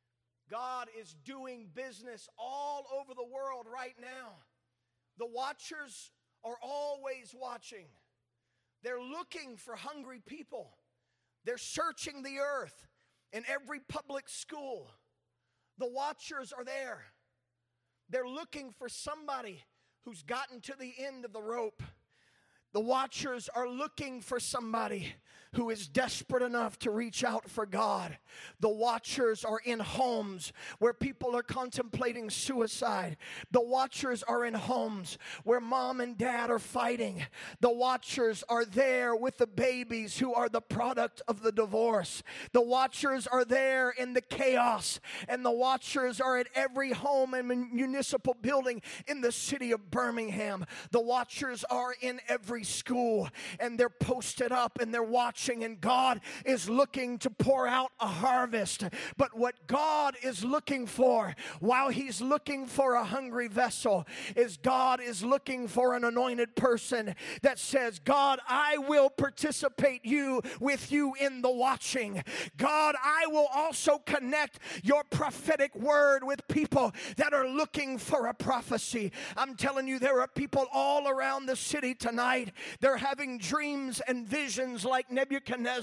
God is doing business all over the world right now. The watchers are always watching. They're looking for hungry people. They're searching the earth in every public school. The watchers are there. They're looking for somebody who's gotten to the end of the rope. The watchers are looking for somebody who is desperate enough to reach out for God. The watchers are in homes where people are contemplating suicide. The watchers are in homes where mom and dad are fighting. The watchers are there with the babies who are the product of the divorce. The watchers are there in the chaos, and the watchers are at every home and municipal building in the city of Birmingham. The watchers are in every school, and they're posted up, and they're watching. And God is looking to pour out a harvest. But what God is looking for, while he's looking for a hungry vessel, is God is looking for an anointed person that says, God, I will participate you with you in the watching. God, I will also connect your prophetic word with people that are looking for a prophecy. I'm telling you, there are people all around the city tonight. They're having dreams and visions like Nebuchadnezzar.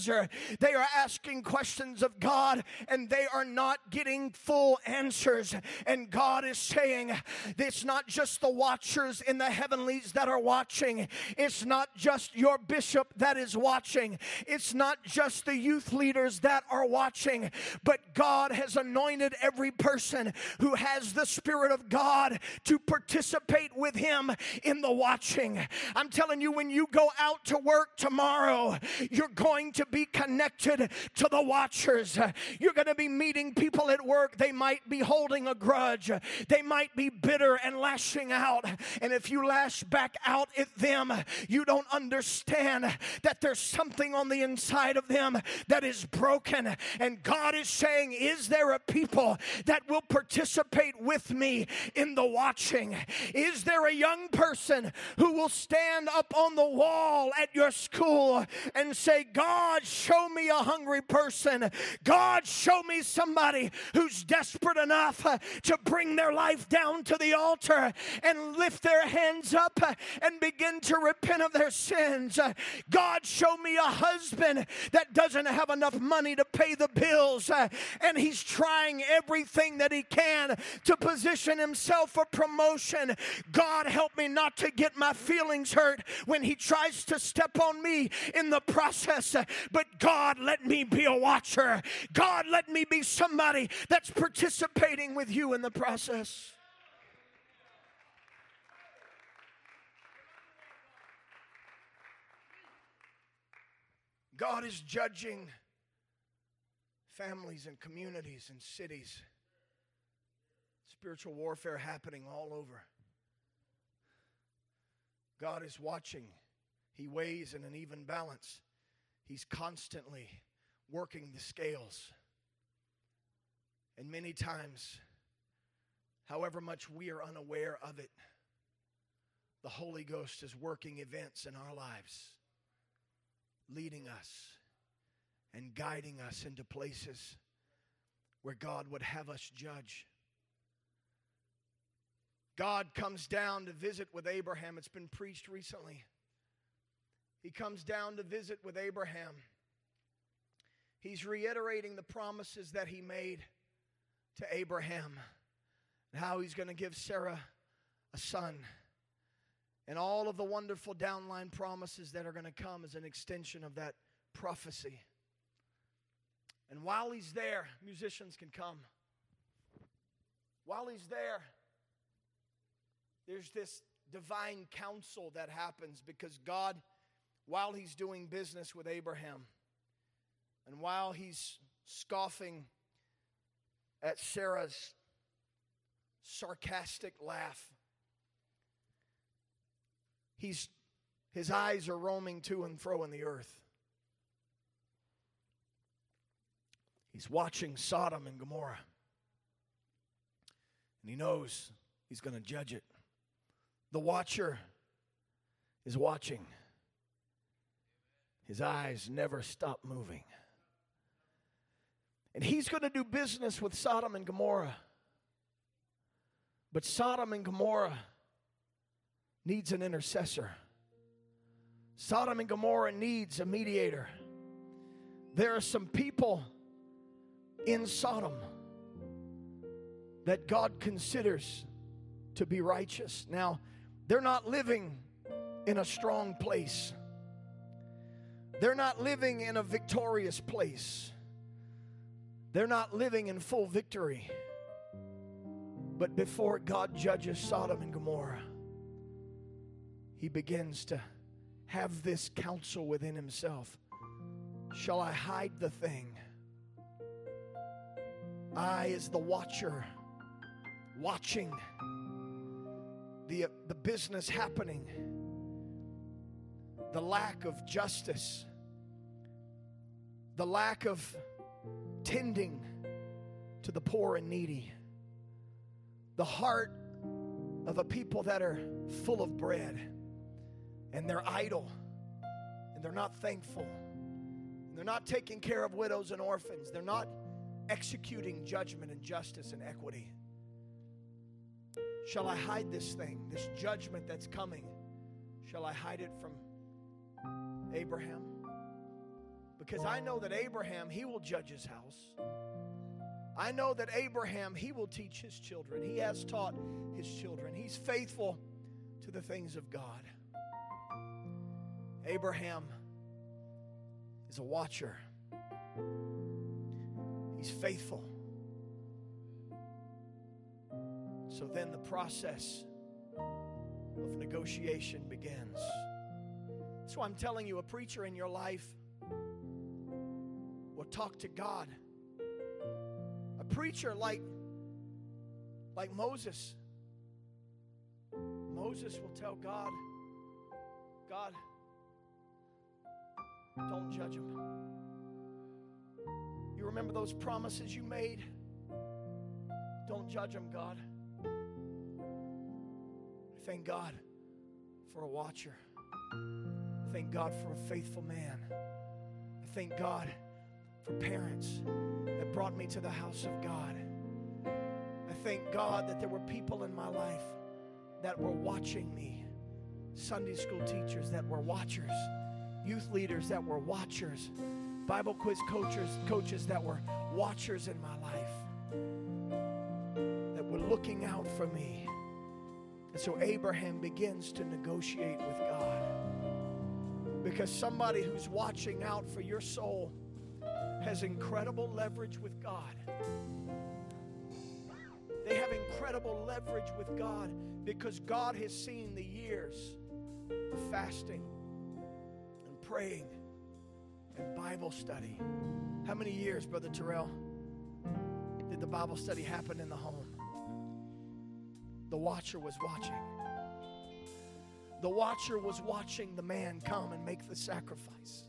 They are asking questions of God, and they are not getting full answers. And God is saying, it's not just the watchers in the heavenlies that are watching. It's not just your bishop that is watching. It's not just the youth leaders that are watching. But God has anointed every person who has the Spirit of God to participate with him in the watching. I'm telling you, when you go out to work tomorrow, you're going to be connected to the watchers. You're going to be meeting people at work. They might be holding a grudge. They might be bitter and lashing out. And if you lash back out at them, you don't understand that there's something on the inside of them that is broken. And God is saying, is there a people that will participate with me in the watching? Is there a young person who will stand up on the wall at your school and say, God, show me a hungry person. God, show me somebody who's desperate enough uh, to bring their life down to the altar and lift their hands up uh, and begin to repent of their sins. Uh, God, show me a husband that doesn't have enough money to pay the bills, uh, and he's trying everything that he can to position himself for promotion. God, help me not to get my feelings hurt when he tries to step on me in the process. But God, let me be a watcher. God, let me be somebody that's participating with you in the process. God is judging families and communities and cities. Spiritual warfare happening all over. God is watching. He weighs in an even balance. He's constantly working the scales. And many times, however much we are unaware of it, the Holy Ghost is working events in our lives, leading us and guiding us into places where God would have us judge. God comes down to visit with Abraham. It's been preached recently. He comes down to visit with Abraham. He's reiterating the promises that he made to Abraham, and how he's going to give Sarah a son, and all of the wonderful downline promises that are going to come as an extension of that prophecy. And while he's there, musicians can come. While he's there, there's this divine counsel that happens, because God, while he's doing business with Abraham, and while he's scoffing at Sarah's sarcastic laugh, he's, his eyes are roaming to and fro in the earth. He's watching Sodom and Gomorrah, and he knows he's going to judge it. The watcher is watching. His eyes never stop moving. And he's going to do business with Sodom and Gomorrah. But Sodom and Gomorrah needs an intercessor. Sodom and Gomorrah needs a mediator. There are some people in Sodom that God considers to be righteous. Now, they're not living in a strong place. They're not living in a victorious place. They're not living in full victory. But before God judges Sodom and Gomorrah, he begins to have this counsel within himself. Shall I hide the thing? I, as the watcher, watching the, the business happening, the lack of justice, the lack of tending to the poor and needy, the heart of a people that are full of bread, and they're idle, and they're not thankful, and they're not taking care of widows and orphans, they're not executing judgment and justice and equity. Shall I hide this thing, this judgment that's coming? Shall I hide it from Abraham? Because I know that Abraham, he will judge his house. I know that Abraham, he will teach his children. He has taught his children. He's faithful to the things of God. Abraham is a watcher. He's faithful. So then the process of negotiation begins. That's why I'm telling you, a preacher in your life will talk to God. A preacher like, like Moses. Moses will tell God, God, don't judge him. You remember those promises you made? Don't judge him, God. I thank God for a watcher. I thank God for a faithful man. I thank God for parents that brought me to the house of God. I thank God that there were people in my life that were watching me. Sunday school teachers that were watchers. Youth leaders that were watchers. Bible quiz coaches, coaches that were watchers in my life. That were looking out for me. And so Abraham begins to negotiate with God. Because somebody who's watching out for your soul has incredible leverage with God. They have incredible leverage with God because God has seen the years of fasting and praying and Bible study. How many years, Brother Terrell, did the Bible study happen in the home? The watcher was watching. The watcher was watching the man come and make the sacrifice.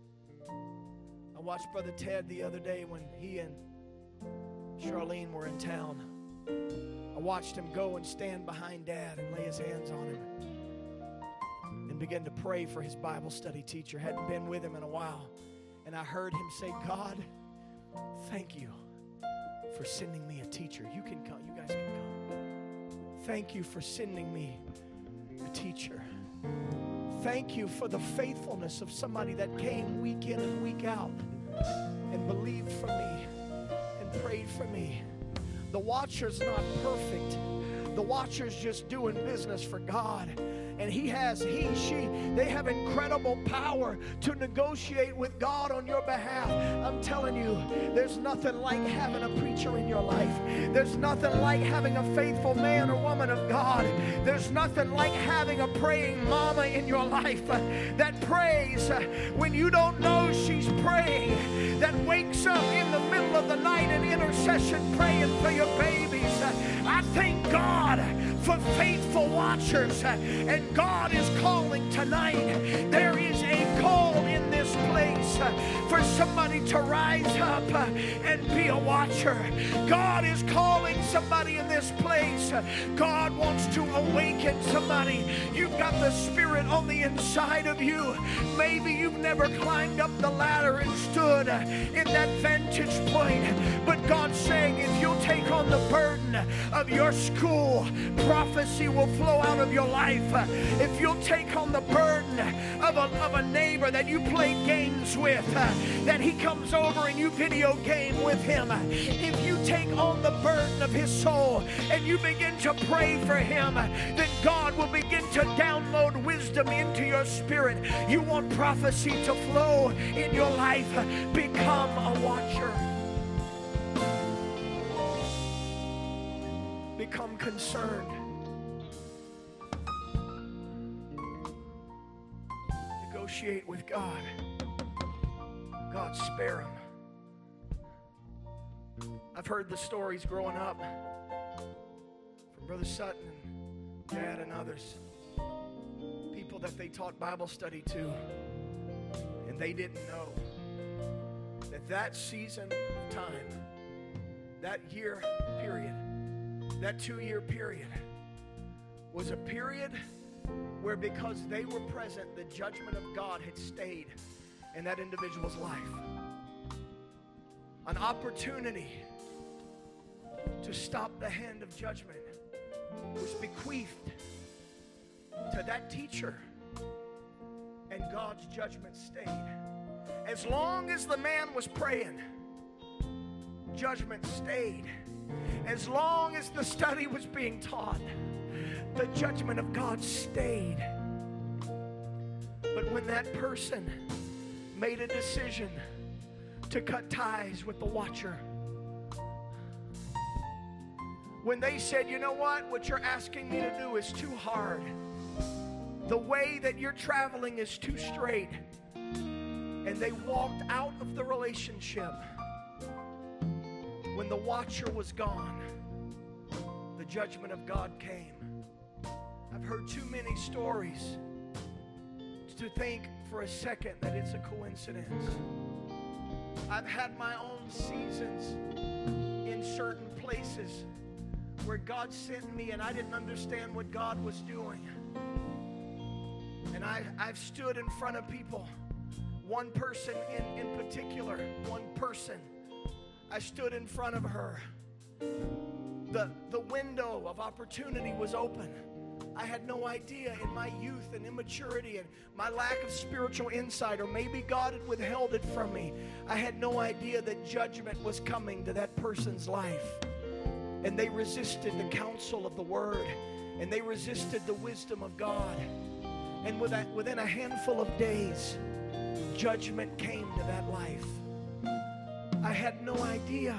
I watched Brother Ted the other day when he and Charlene were in town. I watched him go and stand behind Dad and lay his hands on him and begin to pray for his Bible study teacher. Hadn't been with him in a while. And I heard him say, God, thank you for sending me a teacher. You can come. You guys can come. Thank you for sending me a teacher. Thank you for the faithfulness of somebody that came week in and week out and believed for me and prayed for me. The watcher's not perfect. The watcher's just doing business for God. And he has, he, she, they have incredible power to negotiate with God on your behalf. I'm telling you, there's nothing like having a preacher in your life. There's nothing like having a faithful man or woman of God. There's nothing like having a praying mama in your life uh, that prays uh, when you don't know she's praying, that wakes up in the middle of the night in intercession praying for your babies. Uh, I thank God for faithful watchers. Uh, and God is calling tonight. There is a call in this place uh, for somebody to rise up uh, and be a watcher. God is calling somebody in this place. Uh, God wants to awaken somebody. You've got the Spirit on the inside of you. Maybe you've never climbed up the ladder and stood uh, in that vantage point. But God's saying, if you'll take on the burden of your school, prophecy will flow out of your life. Uh, If you'll take on the burden of a, of a neighbor that you played games with, uh, that he comes over and you video game with him, uh, if you take on the burden of his soul and you begin to pray for him, uh, then God will begin to download wisdom into your spirit. You want prophecy to flow in your life, uh, become a watcher. Become concerned. Negotiate with God. God, spare him. I've heard the stories growing up from Brother Sutton and Dad and others. People that they taught Bible study to, and they didn't know that that season of time, that year period, that two-year period was a period where, because they were present, the judgment of God had stayed in that individual's life. An opportunity to stop the hand of judgment was bequeathed to that teacher, and God's judgment stayed. As long as the man was praying, judgment stayed. As long as the study was being taught, the judgment of God stayed. But when that person made a decision to cut ties with the watcher, when they said, you know what, what you're asking me to do is too hard, the way that you're traveling is too straight, and they walked out of the relationship, when the watcher was gone, the judgment of God came. I've heard too many stories to think for a second that it's a coincidence. I've had my own seasons in certain places where God sent me and I didn't understand what God was doing. And I, I've stood in front of people, one person in, in particular, one person. I stood in front of her. The, the window of opportunity was open. I had no idea in my youth and immaturity and my lack of spiritual insight, or maybe God had withheld it from me. I had no idea that judgment was coming to that person's life. And they resisted the counsel of the Word, and they resisted the wisdom of God. And within a handful of days, judgment came to that life. I had no idea.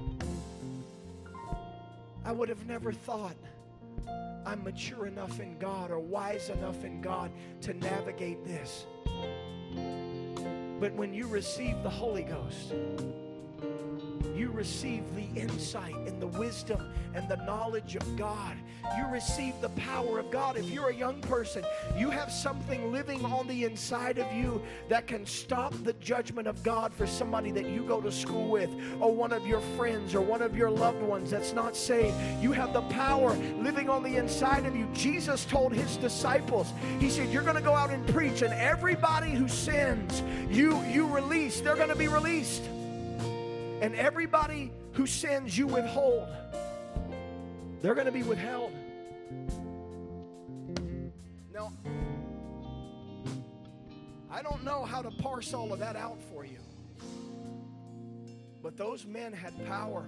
I would have never thought I'm mature enough in God or wise enough in God to navigate this. But when you receive the Holy Ghost, You receive the insight and the wisdom and the knowledge of God. You receive the power of God. If you're a young person, you have something living on the inside of you that can stop the judgment of God for somebody that you go to school with, or one of your friends, or one of your loved ones that's not saved. You have the power living on the inside of you. Jesus told his disciples, he said, you're going to go out and preach, and everybody who sins, you, you release, they're going to be released. And everybody who sins you withhold, they're going to be withheld. Now, I don't know how to parse all of that out for you. But those men had power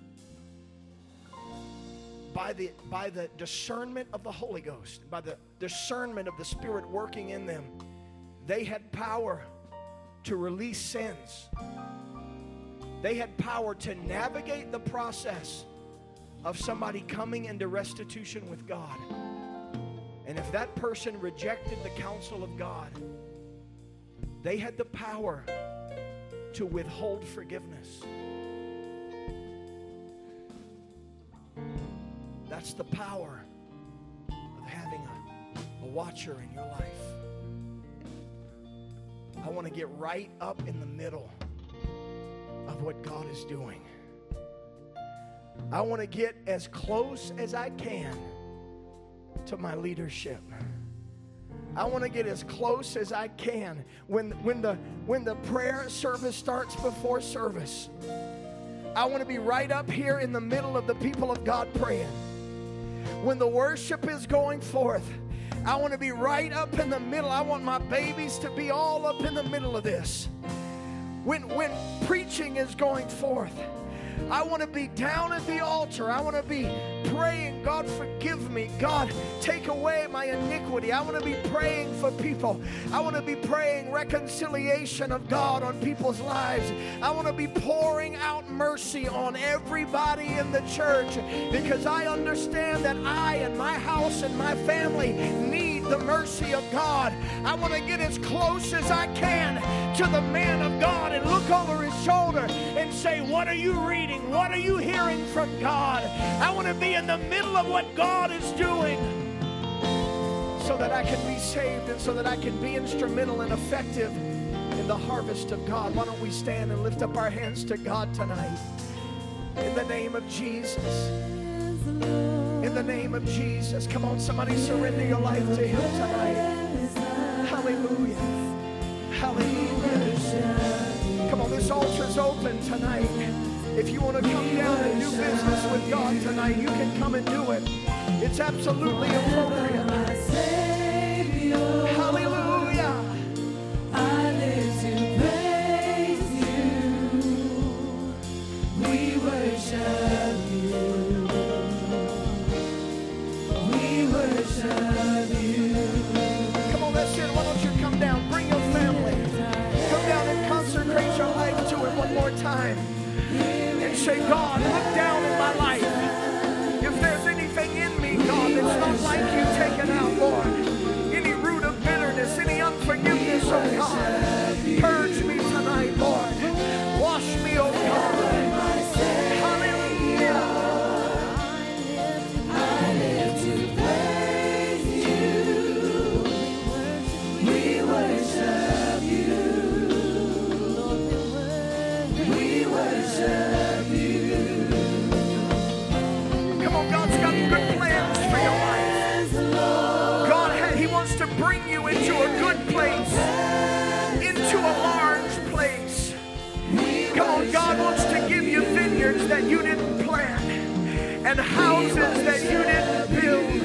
by the, by the discernment of the Holy Ghost, by the discernment of the Spirit working in them. They had power to release sins. They had power to navigate the process of somebody coming into restitution with God. And if that person rejected the counsel of God, they had the power to withhold forgiveness. That's the power of having a, a watcher in your life. I want to get right up in the middle of what God is doing. I want to get as close as I can to my leadership. I want to get as close as I can. When, when, the, when the prayer service starts before service, I want to be right up here in the middle of the people of God praying. When the worship is going forth, I want to be right up in the middle. I want my babies to be all up in the middle of this. When, when preaching is going forth, I want to be down at the altar. I want to be praying, God, forgive me. God, take away my iniquity. I want to be praying for people. I want to be praying reconciliation of God on people's lives. I want to be pouring out mercy on everybody in the church, because I understand that I and my house and my family need the mercy of God. I want to get as close as I can to the man of God and look over his shoulder and say, what are you reading? What are you hearing from God? I want to be in the middle of what God is doing so that I can be saved and so that I can be instrumental and effective in the harvest of God. Why don't we stand and lift up our hands to God tonight? In the name of Jesus. In the name of Jesus. Come on, somebody surrender your life to him tonight. Hallelujah. Hallelujah. Come on, this altar's open tonight. If you want to come down and do business with God tonight, you can come and do it. It's absolutely appropriate. Hallelujah. I live to praise you. We worship you. We worship you. Come on, that's it. Why don't you come down? Bring your family. Come down and consecrate your life to Him one more time. And say, God, look down in my life. If there's anything in me, God, that's not like you, take it out, Lord. Any root of bitterness, any unforgiveness, oh God. Purge me tonight, Lord. Wash me, oh God. Hallelujah. I live to praise you. We worship you. We worship you. Come on, God's got good plans for your life. God, ha- He wants to bring you into a good place, into a large place. Come on, God wants to give you vineyards that you didn't plant and houses that you didn't build.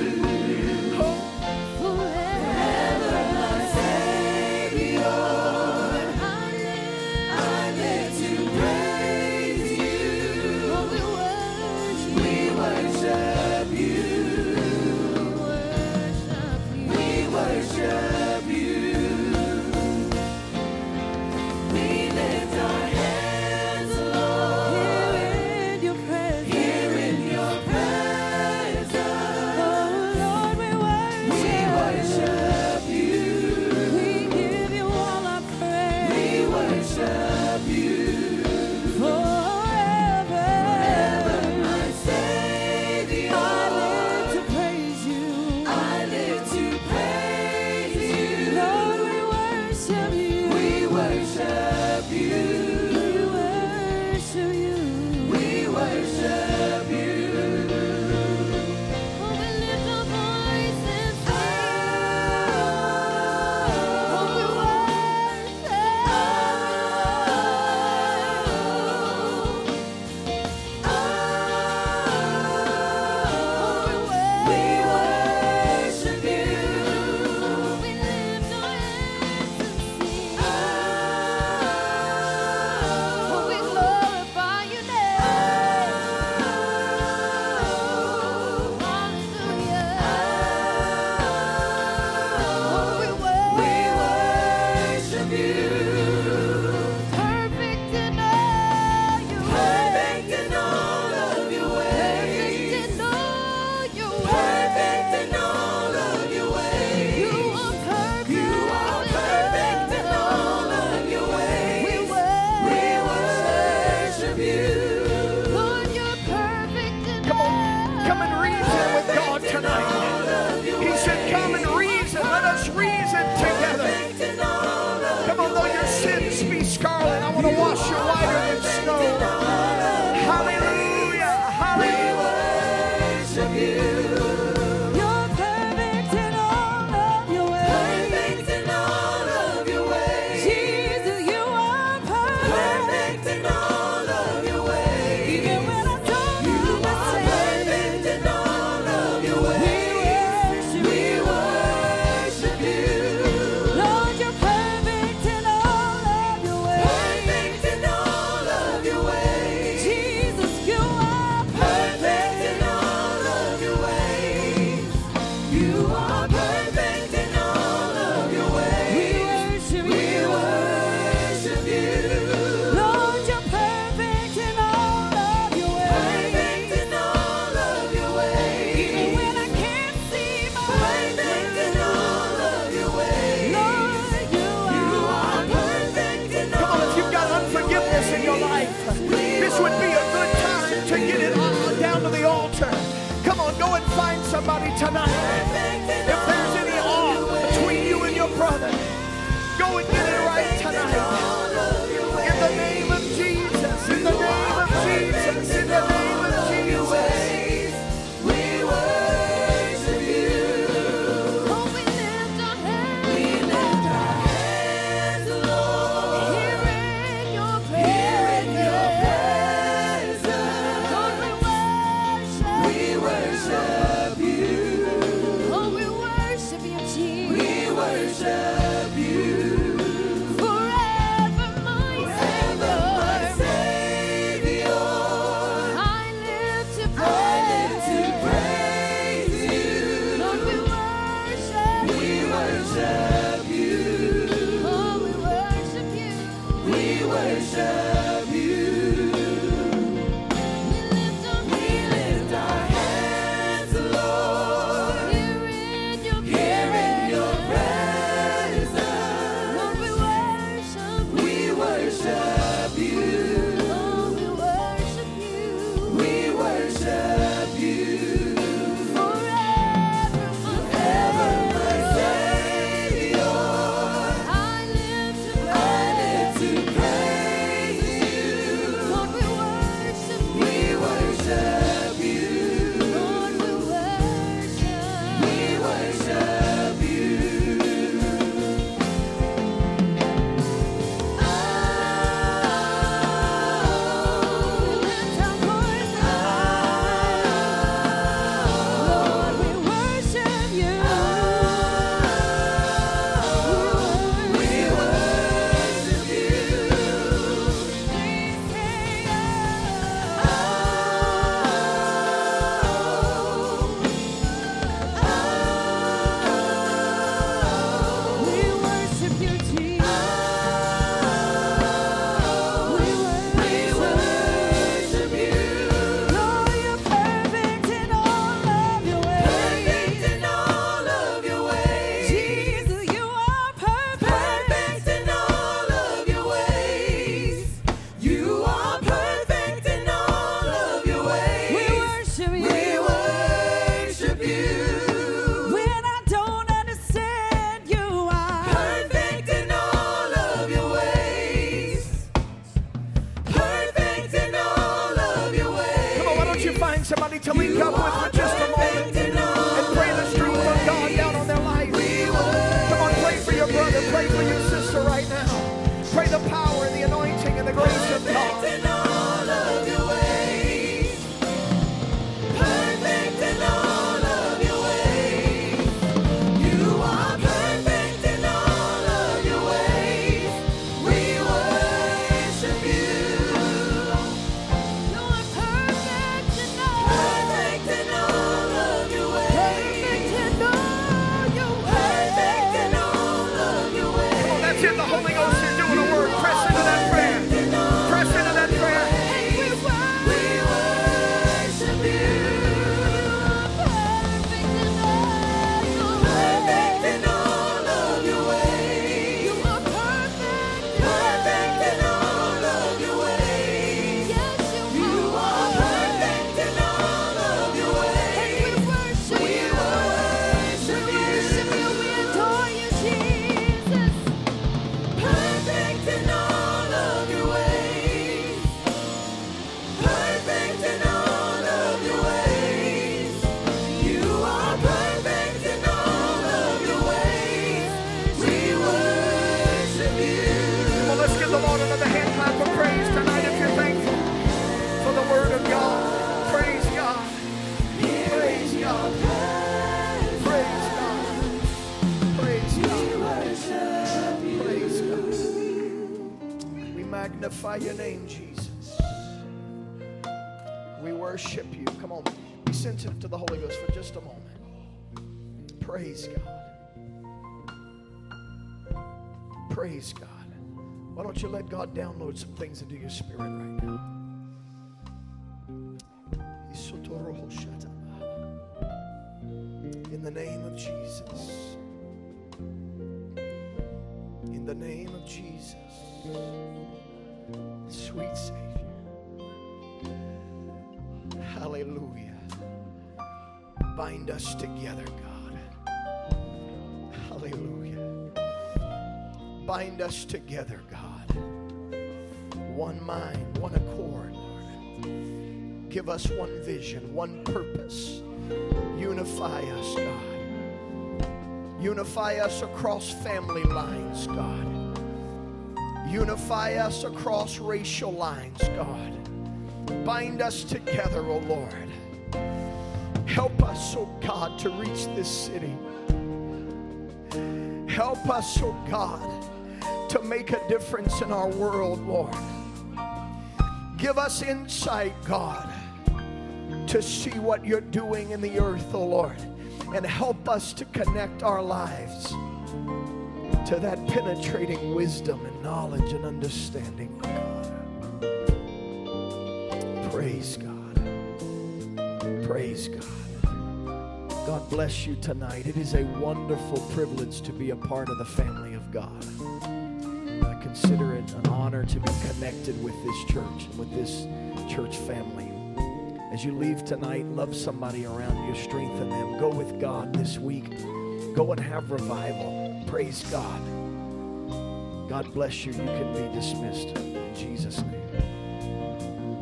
Here in your presence. right tonight. If there's any off between you and your brother, go and get it right tonight. In the name of Jesus, in the name of Jesus, in the name of Jesus. We worship you. Oh, we lift our hands. We lift our hands, Lord. Here in your presence. Here in your presence. Lord, we worship. We worship you. Oh, we worship you, Jesus. We worship you. Forever, my Savior. Savior. I live to praise. I live to praise you. Lord, we worship. We worship you. Oh, we worship you. We worship you. We lift our hands, Lord. Here in your Here in your presence. Lord, we worship. We worship you. Oh, we worship you. We worship you. Forever, my Savior. I live to I live to praise you. Lord, we worship you. We worship you. Lord, we worship. We worship you. Oh, lift our voice. Lord, we worship you. We worship you. We say, oh, we worship you, Jesus. We worship you. Lord, you're perfect in all of your ways. Perfect in all of your ways. Jesus, you are perfect. Perfect in all of your ways. You are perfect in all of your ways. We worship you. We worship you. When I don't understand, you are perfect in all of your ways. Perfect in all of your ways. Come on, why don't you find somebody to link up with for just a moment and pray the stream of God down on their life. Come on, pray for your brother, pray for your sister right now. Pray the power and the anointing and the grace of God. Perfect in all of your ways. Perfect in all of your ways. You are perfect in all of your ways. We worship you. You're perfect in all. Perfect in all of your ways. Perfect in all your ways. Perfect in all of your ways. Come on, that's it. The Holy Ghost is doing a work. Press into that prayer. Press into that prayer. We worship you. Perfect in all of your ways. You are perfect. Perfect in all of your ways. Yes, you are perfect in all of your ways. We worship you. We adore you, Jesus. Perfect in all of your ways. Perfect in all of your ways. You are perfect in all of your ways. We worship you. Well, let's give the Lord another hand clap of praise tonight if you're thankful for the word of God. Praise God. Praise God. Praise God. Praise God. Praise God. We magnify your name, Jesus. We worship you. Come on, be sensitive to the Holy Ghost for just a moment. Praise God. Praise God. Why don't you let God download some things into your spirit right now? In the name of Jesus. In the name of Jesus. Sweet Savior. Hallelujah. Bind us together, God. Hallelujah. Bind us together, God. One mind, one accord, Lord. Give us one vision, one purpose. Unify us, God. Unify us across family lines, God. Unify us across racial lines, God. Bind us together, O Lord. Help us, O God, to reach this city. Help us, O God, to make a difference in our world, Lord. Give us insight, God, to see what you're doing in the earth, O Lord, and help us to connect our lives to that penetrating wisdom and knowledge and understanding, O God. Praise God. Praise God. God bless you tonight. It is a wonderful privilege to be a part of the family of God. I consider it an honor to be connected with this church and with this church family. As you leave tonight, love somebody around you, strengthen them. Go with God this week. Go and have revival. Praise God. God bless you. You can be dismissed in Jesus' name.